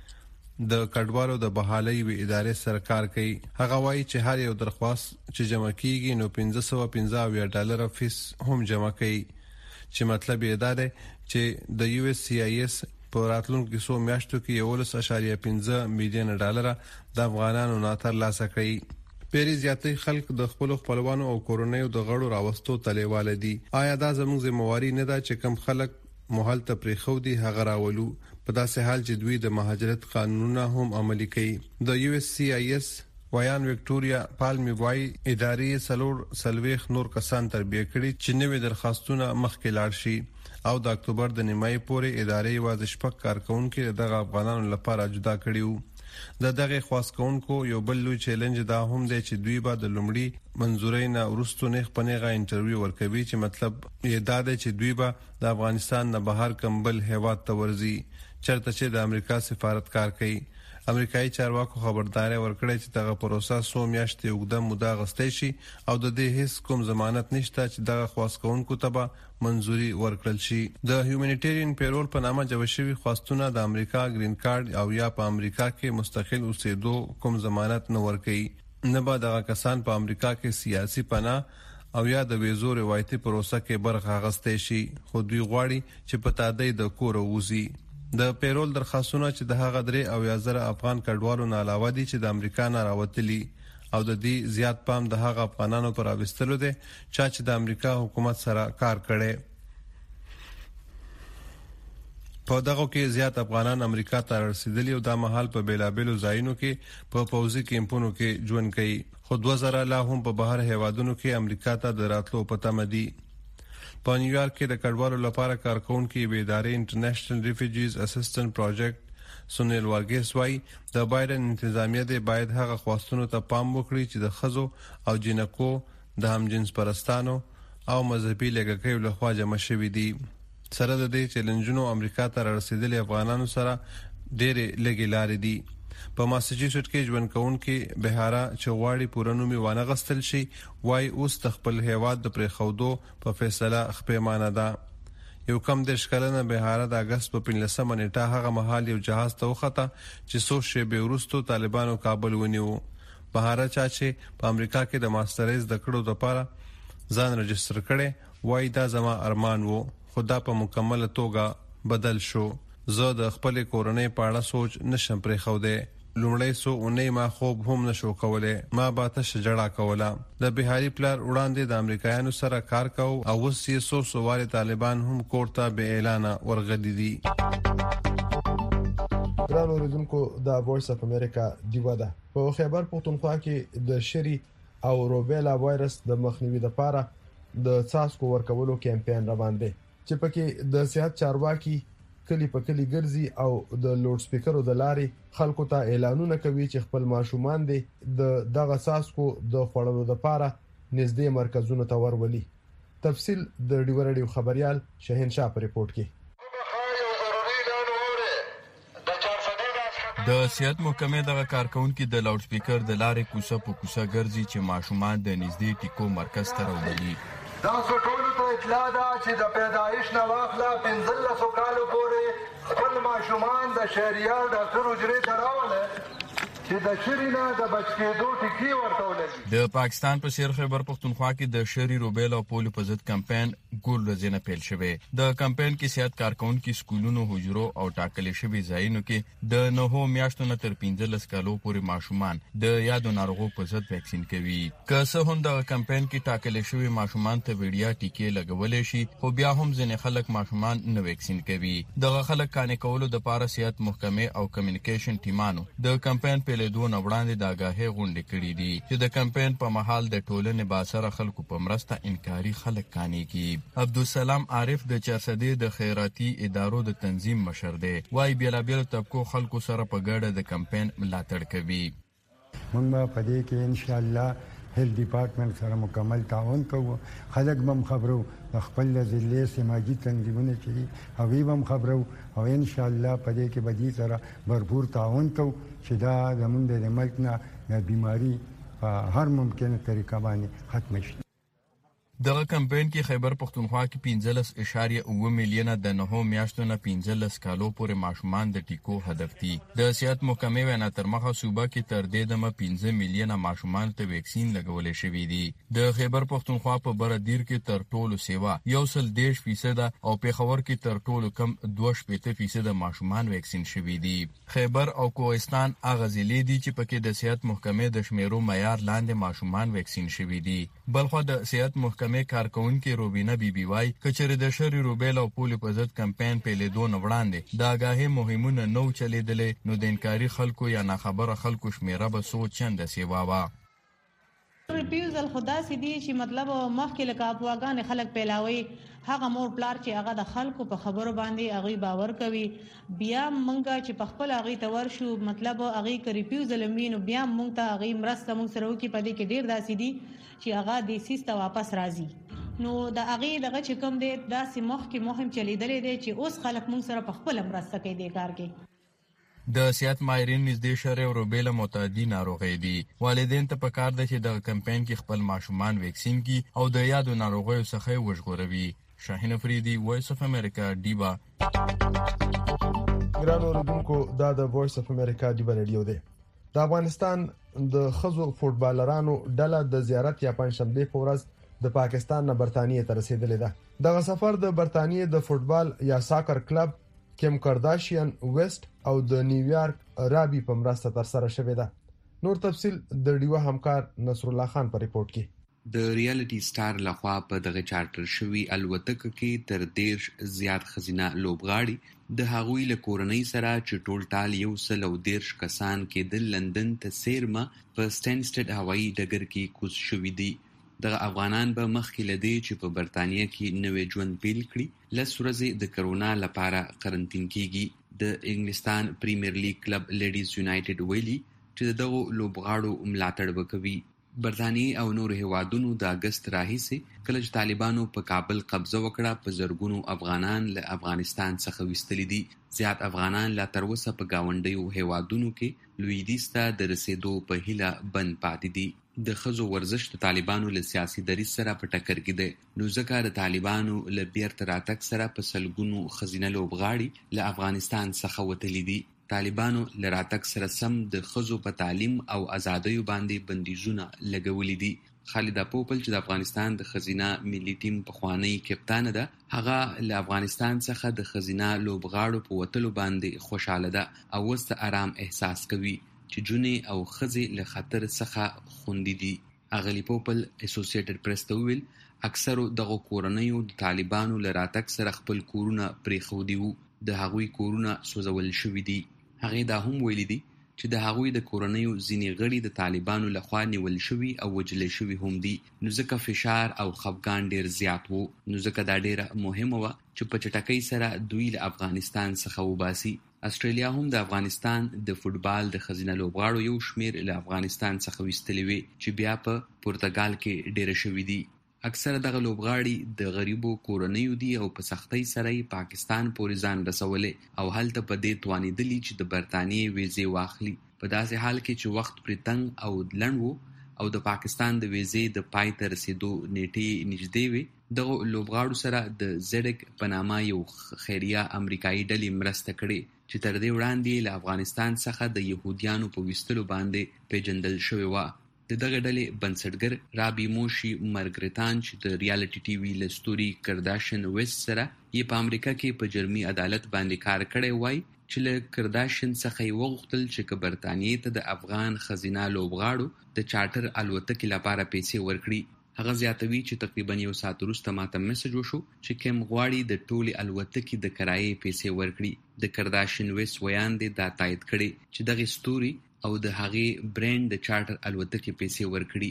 چې د کډوالو د بحالۍ وی ادارې سره کار کوي. هغه وایي چې هر یو درخواست چې جمع کیږي نو پنځه سوه پنځه ډالر فیس هم جمع کوي چې مطلب یې دا دی چې د یو اس سی آی اس په راتلونکو څو میاشتو کې یو لس اشاریه پنځه میلیون ډالر د افغانانو نه تر لاسه کړي. پیری زیاتې خلک د خپل خپلوانو او کورنۍ د غړو راوستو تلېواله دي. آیا دا زموږ ذمہواری نه ده چې کم خلک مهال ته پریخو دي هغه راولو په داسې حال چې دوی د مهاجرت قانونونه هم عملي کوي. د یو اس سی آی اس ویان وکټوريا پالمی وای ادارې سلور سلويخ نور کسان تربیه کړي چې نوې درخواستونه مخکې لاړ شي او د اکتوبر د نیمای پورې ادارې واز شپږ کارکونکو دغه افغانانو لپاره جدا کړیو. د دغه خواستکونکو یو بل لوی چیلنج دا هم دی چې دوی به د لومړي منځورۍ نه وروسته نه خپنهغه انټرویو ورکوي چې مطلب یې دا دی چې دوی به د افغانستان نه بهر کمبل هیواد ته ورځي چرته چې د امریکا سفارت کار کوي. امریکایي چارواکو خبرداري ورکړې چې دغه پروسه سو میاشتې وګړه موده غستې شي او د دې هیڅ کوم ضمانت نشته چې دغه خواستکونکو ته به منځوري ورکړل شي. د هیومانیټیرین پیرول په نامه جوړ شوی خواستونه د امریکا گرین کارت او یا په امریکا کې مستقل اوسېدو کوم ضمانت نه ورکوي. نه به دغه کسان په امریکا کې سیاسي پناه او یا د ویزو روایتي پروسه کې برخه اخیستې شي خو دوی غواړي چې په تادی د کور ووزي. د پیرول درخواستونه چې د هغه درې او یا زره افغان کډوالو نه علاوه دي چې د امریکا نه راوتلي او د دې زیات پام د هغه افغانانو پر اوستلو دي چې د امریکا حکومت سره کار کړي. په دغه کې زیات افغانان امریکا ته رسیدلي او د محل په بیلابلو ځایونو کې په پوځي کیمپونو کې ژوند کوي. خو دوه زره لا هم په بهر هیوادونو کې امریکا ته د راتلو پته مدي. په نیویارک کې د کډوالو لپاره کارکونکو به ادارې انټرنیشنل ریفیوجیز اسسټنټ پروجیکټ سونیل ورګیس وايي د بایدن انتظامیه د باید هغه خواستونو ته پام وکړي چې د خزو او جنکو د همجنس پرستانو او مذهبي لګکیو لخوا جمع شوي دي. سره د دې چیلنجونو امریکا ته رسیدلي افغانانو سره ډېرې لګي لارې دي. په ماساچوسټ کې ژوند کوونکي بهاره چغواړي پورنومي وانه غستل شي وای اوس خپل هیواد د پرخودو په فیصله خپېمانه ده. یو کم د شکلنه بهاره د اگست په پنځلسمه نیټه هغه مهال یو جهاز ته وخته چې څو شېبې وروسته طالبانو کابل ونیو. بهاره چا چې په امریکا کې د ماستریز د کړو لپاره ځان رجستر کړي وای دا زما ارمان وو خدا په مکمل توګه بدل شو. زه د خپل کورنۍ په اړه سوچ نشم پرې خوده. لومړی سو اونۍ ما خوب هم نشو کوله. ما به تاسو جړه کوله. د بهاري پلار وړاندې د امریکایانو سره کار کو او اوس یې سو سوال طالبان هم کوړه به اعلان ورغلي دي. ګران اوریدونکو د وایس اف امریکا دیوا ده په خیبر پختونخوا کې د شری او روبیلا وایرس د مخنیوي لپاره د څاڅکو ورکولو کمپاین روان دی چې پکې د صحت چارواکي کلی په کلی ګرځي او د لوډ سپیکرو د لارې خلکو ته اعلانونه کوي چې خپل ماشومان دي د دغه څاڅکو د خړلو لپاره نږدې مرکزونو ته ورولي. تفصیل د ډیو رادیو خبريال شاهنشاه په ریپورت کې. د صحت محکمې دغه کارکونکو د لاوډ سپیکر د لارې کوڅه په کوڅه ګرځي چې ماشومان د نږدې ټیکو مرکز ته راولي. دا ټول ته اطلاع ده چې د پیدایش نه واخله پنځلس کالو پورې خپل ماشومان د شهریار ډاکټر حجرې ته راوړل چې د شرینا د بچکیدو ټکی ورته ولګي. د پاکستان په شیر خیبر پختونخوا کې د شری روبیلا او پولیو په ضد کمپاین ګول ورځنه پیل شوه. د کمپاین کې صحت کارکونکو سکولونو حجرو او ټاکل شوی ځایونو کې د نهو میاشتو نه تر پنځلس کالو پورې ماشومان د یادو ناروغو په ضد ویکسین کوي. که څه هم د کمپاین کې ټاکل شوی ماشومان ته ویډیا ټیکې لګولې شي خو بیا هم ځینې خلک ماشومان نه ویکسین کوي. دغه خلک کانې کولو د پاره صحت محکمې او کمیونیکیشن ټیمانو د کمپاین په لیدو نه وړاندې د آگاهي غونډې کړې دي چې د کمپاین په محل د ټولنې باثره خلکو په مرسته انکاري خلک کانې کی. عبدالسلام عارف د چارسدې د خیراتي ادارو د تنظیم مشر دی. وايي بیلابیل طبقو خلکو سره په ګډه د کمپاین ملاتړ کوي. موږ په دې کې ان شاء الله هیلث ډپارټمنټ سره مکمل تعاون کوو. خلک بم خبرو خپل ضلع سماجی تنظیمونه چې او وی بم خبرو او ان شاء الله په دې کې بدی سره भरपूर تعاون کوو چې دا زمونږ د ملک نه د بیماری په هر ممکنه طریقه باندې ختم شي. دغه کمپاین کې خیبر پختونخوا کې پنځلس اعشاریه اوه میلیونه د نهو میاشتو نه پنځلس کالو پورې ماشومان د ټیکو هدف دي. د صحت محکمې وینا تر مخه صوبه کې تر دې دمه پنځه میلیونه ماشومان ته ویکسین لګولې شوی دي. د خیبر پختونخوا په بردیر کې تر ټولو سیوا یو سل دیش فیصد او پیښور کې تر ټولو کم دوه شپېته فیصد ماشومان ویکسین شوی دي. خیبر او کوهستان هغه ضلع دي چې پکې د صحت محکمې د شمیرو معیار لاندې ماشومان ویکسین شوی دي. بلخو د صحت محکمې مې کارکونکو روبینا بی بی وايي کچره د شری روبیلا او پولیو په ضد کمپاین په لیدو نه وړاندې د آگاهي مهمونه نو چلیدلې نو د انکاري خلکو یا ناخبره خلکو شمیره به سوچ چنده سیوا وا. ریپیوزل خدا سي دي چې مطلب مخکې لکه افواګان خلک پیلاوي هغه مور پلار چې هغه د خلکو په خبرو باندې هغه باور کوي بیا مونږه چې په خپل هغه تور شو مطلب هغه کې ریپیوزل مينو بیا مونږ ته هغه مرسته مونږ سره وکي پدې کې ډیر داسې دي چې هغه د سیسته واپس راځي نو د هغه دغه چې کوم دی داسې مخ کې مهم چلیدلې دي چې اوس خلک مونږ سره په خپل مرسته کوي د کار کې. د صحت ماهرین نږدې شری او روبیلا معتادي ناروغي دي. والدین ته پکار دي چې د کمپاین کې خپل ماشومان ویکسین کی او د یادو ناروغیو څخه وژغوري. شاهین افریدي وایس اف امریکا دیبا. ګران اوریدونکو دا د وایس اف امریکا دیبا رادیو دی. د افغانستان د خزو فوټبالرانو ډله د زیارت یا پنځشنبه په ورځ د پاکستان نه برتانیې ته رسیدلې ده. دغه سفر د برتانیې د فوټبال یا ساکر کلب کیم کارداشیان ویسٹ او د نیویارک رابي په مرسته تر سره شوې ده. نور تفصيل د ډیوه همکار نصر الله خان په ریپورت کې. د ریالټي سټار لخوا په دغه چارټر شوی الوتکه کې تر دیرش زیات خزینه لوبغاړي د هغوی له کورنۍ سره چې ټول ټال یو سل او دیرش کسان کې د لندن ته سیرما په سټینسټډ هوایي ډګر کې کوز شوي دي. دغه افغانان به مخکې له دې چې په برتانیه کې نوې ژوند پیل کړي لس ورځې د کرونا لپاره قرنطین کیږي. د انګلستان پریمیر لیګ کلب لیډیز یونایټډ ویلي چې دغه لوبغاړو ملاتړ وکوي. برتانیې او نور هیوادونو د اگست راهیسې کله چې طالبانو په کابل قبضه وکړه په زرګونو افغانان له افغانستان څخه وستلي دي. زیات افغانان لا تر اوسه په گاونډیو هیوادونو کې لویدیځ ته د رسیدو په هیله بند پاتې دي. د ښځو ورزش د طالبانو له سیاسي دریځ سره په ټکر کې دی، نو ځکه د طالبانو له بیرته راتګ سره په سلګونو ښځینه لوبغاړي له افغانستان څخه وتلي دي. طالبانو له راتګ سره سم د ښځو په تعلیم او ازادیو باندې بندیزونه لګولي دي. خالده پوپل چې د افغانستان د ښځینه ملي ټیم پخوانی کپتان ده، هغه له افغانستان څخه د ښځینه لوبغاړو په وتلو باندې خوشاله ده او اوس د آرام احساس کوي چې جونې او ښځې له خطر څخه خوندي دي. اغلی پوپل اسوسییټډ پریس ته وویل اکثرو دغه کورنیو د طالبانو له راتګ سره خپل کورونه پرېښودي وو، د هغوی کورونه سوځول شوي دي. هغه دا هم ویلي دي چې د هغوی د کورنیو ځینې غړي د طالبانو لخوا نیول شوي او وژل شوي هم دي، نو ځکه فشار او خفګان ډیر زیات وو، نو ځکه دا ډیره مهمه وه چې په چټکۍ سره دوی له افغانستان څخه وباسي. استرالیا هم د افغانستان د فوټبال د ښځینه لوبغاړو یو شمیر له افغانستان څخه ویستلي وي چې بیا په پرتګال کې ډیره شوي دي. اکثره دغه لوبغاړي د غریبو کورنیو دي او په سختۍ سره یې پاکستان پورې ځان رسولې او هلته په دې توانېدلي چې د برتانیې ویزې واخلي. په داسې حال کې چې وخت پرې تنګ او لنډ وو او د پاکستان د ویزې د پای ته رسیدو نیټې نږدې وي، دغه لوبغاړو سره د زیډک په نامه یو خیریه امریکایي ډلې مرسته کړې چې تر دې وړاندې له افغانستان څخه د یهودیانو په ویستلو باندې پیژندل شوې وه. د دغه ډلې بنسټګر رابي موشي مرګریتان چې د ریالټي ټي وي له ستوري کرداشن ویسټ سره یې په امریکا کې په جرمي عدالت باندې کار کړی وای چې له کرداشن څخه یې وغوښتل چې که برتانیې ته د افغان ښځینه لوبغاړو د چارټر الوتکې لپاره پیسې ورکړي. هغه زیاتوي چې تقریبا یو ساعت وروسته ماته میسج وشو چې کیم غواړي د ټولې الوتکې د کرایې پیسې ورکړي. د کرداشن ویسټ ویاندې دا تایید کړي چې دغه ستوري او د هغې برند د چارټر الوتکې پیسې ورکړي.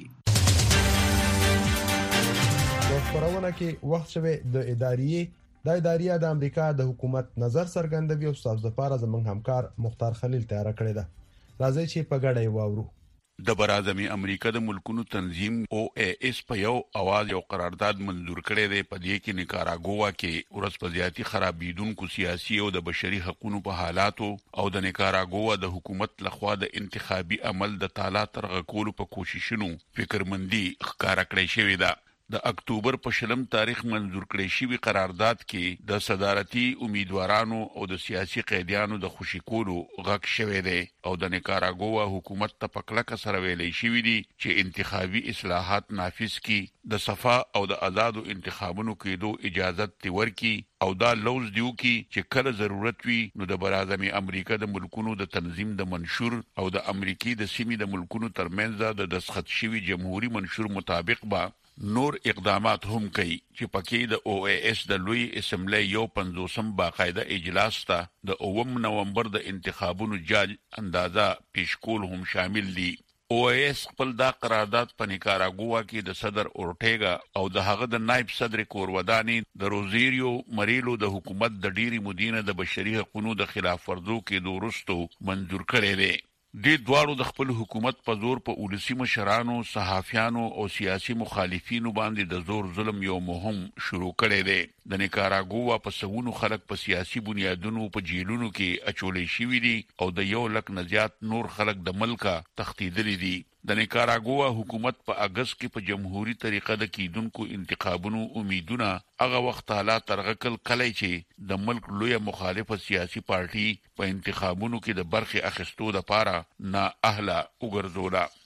په خبرونه کې وخت شوه د ادارې د ادارې د امریکا د حکومت نظر څرګندوي او تاسو لپاره زموږ همکار مختار خلیل تیار کړی ده. راځي چې په ګډه واورو. د برازمي امریکا د ملکونو تنظیم او ای اس په یو اواز یو قرارداد منظور کړی دی په دې کې نیکاراګوا کې ورځ په زیاتی خرابیدونکو سیاسي او د بشري حقوقو په حالاتو او د نیکاراګوا د حکومت لخوا د انتخابي عمل د تعالی ترغه کولو په کوششونو فکرمندي ښکارا کړی شوې ده. د اکتوبر په شلم تاریخ منظور کړی شوی قرارداد کې د صدارتي امیدوارانو او د سیاسي قیدیانو د خوشی کولو غږ شوی دی او د نیکاراګوا حکومت ته پکړه سره ویلې شوی دی چې انتخابي اصلاحات نافذ کړي، د صفا او د آزادو انتخابونو کېدو اجازه ورکړي او دا لوز دیو کې چې کله ضرورت وي نو د برازمي امریکا د ملکونو د تنظیم د منشور او د امریکای د سیمې د ملکونو ترمنځ د دسخط شوی جمهوریت منشور مطابق با نور اقدامات هم کوي چې پکې د او ای اس د لوی اسمبلی یو پنځوسم باقاعده اجلاس ته د اوم نومبر د انتخابونو جاج اندازه پیش کول هم شامل دي. او ای اس خپل دا قرارداد په نیکاراګوا کې د صدر اورټیګا او د هغه د نائب صدر کورودانی د روزیریو مریلو د حکومت د ډيري مدینه د بشري حقوقو د خلاف ورزو کې دورستو منظور کړي دي. دې دواړو د خپل حکومت په زور په اولسي مشرانو، صحافیانو او سیاسي مخالفینو باندې د زور ظلم یو مهم شروع کړی دی. د نیکاراګوا په سونو خلک په سیاسي بنیادونو په جیلونو کې اچولې شوي دي او د یو لک نه زیات نور خلک د ملکه تښتیدلي دي. د نیکاراګوا حکومت په اگست کې په جمهوریت طریقه د کیدونکو انتخابونو امیدونه هغه وخت حالات ترغکل کلی چې د ملک لوی مخالفه سیاسي پارټي په انتخابونو کې د برخه اخیستو لپاره نه اهله وګرځوله.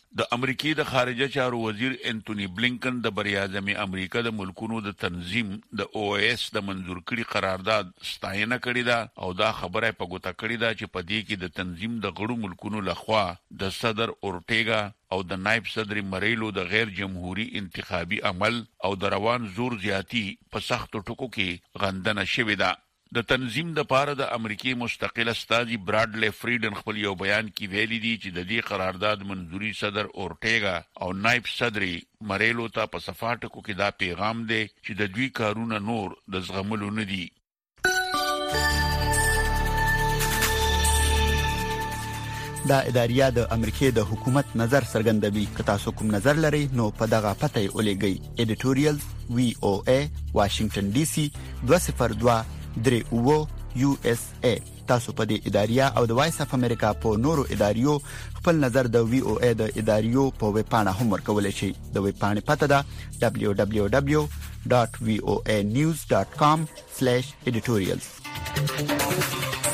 د امریکای د خارجه چارو وزیر انټونی بلینکن د بریاعظم امریکا د ملکونو د تنظیم د او ایس د منظور کړي قرارداد ستاینه کړې ده او دا خبره په ګوته کړې ده چې په دې کې د تنظیم د غړو ملکونو لخوا د صدر اورټیګا او د نائب صدر مریلو د غیر جمهوریت انتخابي عمل او د روان زور زیاتی په سختو ټکو کې غندنه شوې ده. د تنظیم د پاره د امریکای مستقل استاذي براډلی فریډن خپل یو بیان کې ویلي دي چې د دې قرارداد منځوري صدر اورټیګا او نائب صدر مریلو ته په صفاټکو کې دا پیغام دی چې د دوی کارونه نور د زغملو نه دي. دا اداریه د امریکای د حکومت نظر څرګندوي. که تاسو کوم نظر لرئ نو په دغه پته ولېږئ. ایډیټوریال وی او ای واشنگټن ډي سي دوه صفر دوه درې اوو یو اس ای. تاسو په دې اداریه او د وایس اف امریکا په نورو اداریو خپل نظر د وی او ای د اداریو په ویب پاڼه هم ورکولای شئ. د ویب پاڼې پته ده دبليو دبليو دبليو ډاټ وی او ای نیوز ډاټ کام سلیش ایډیټوریالز.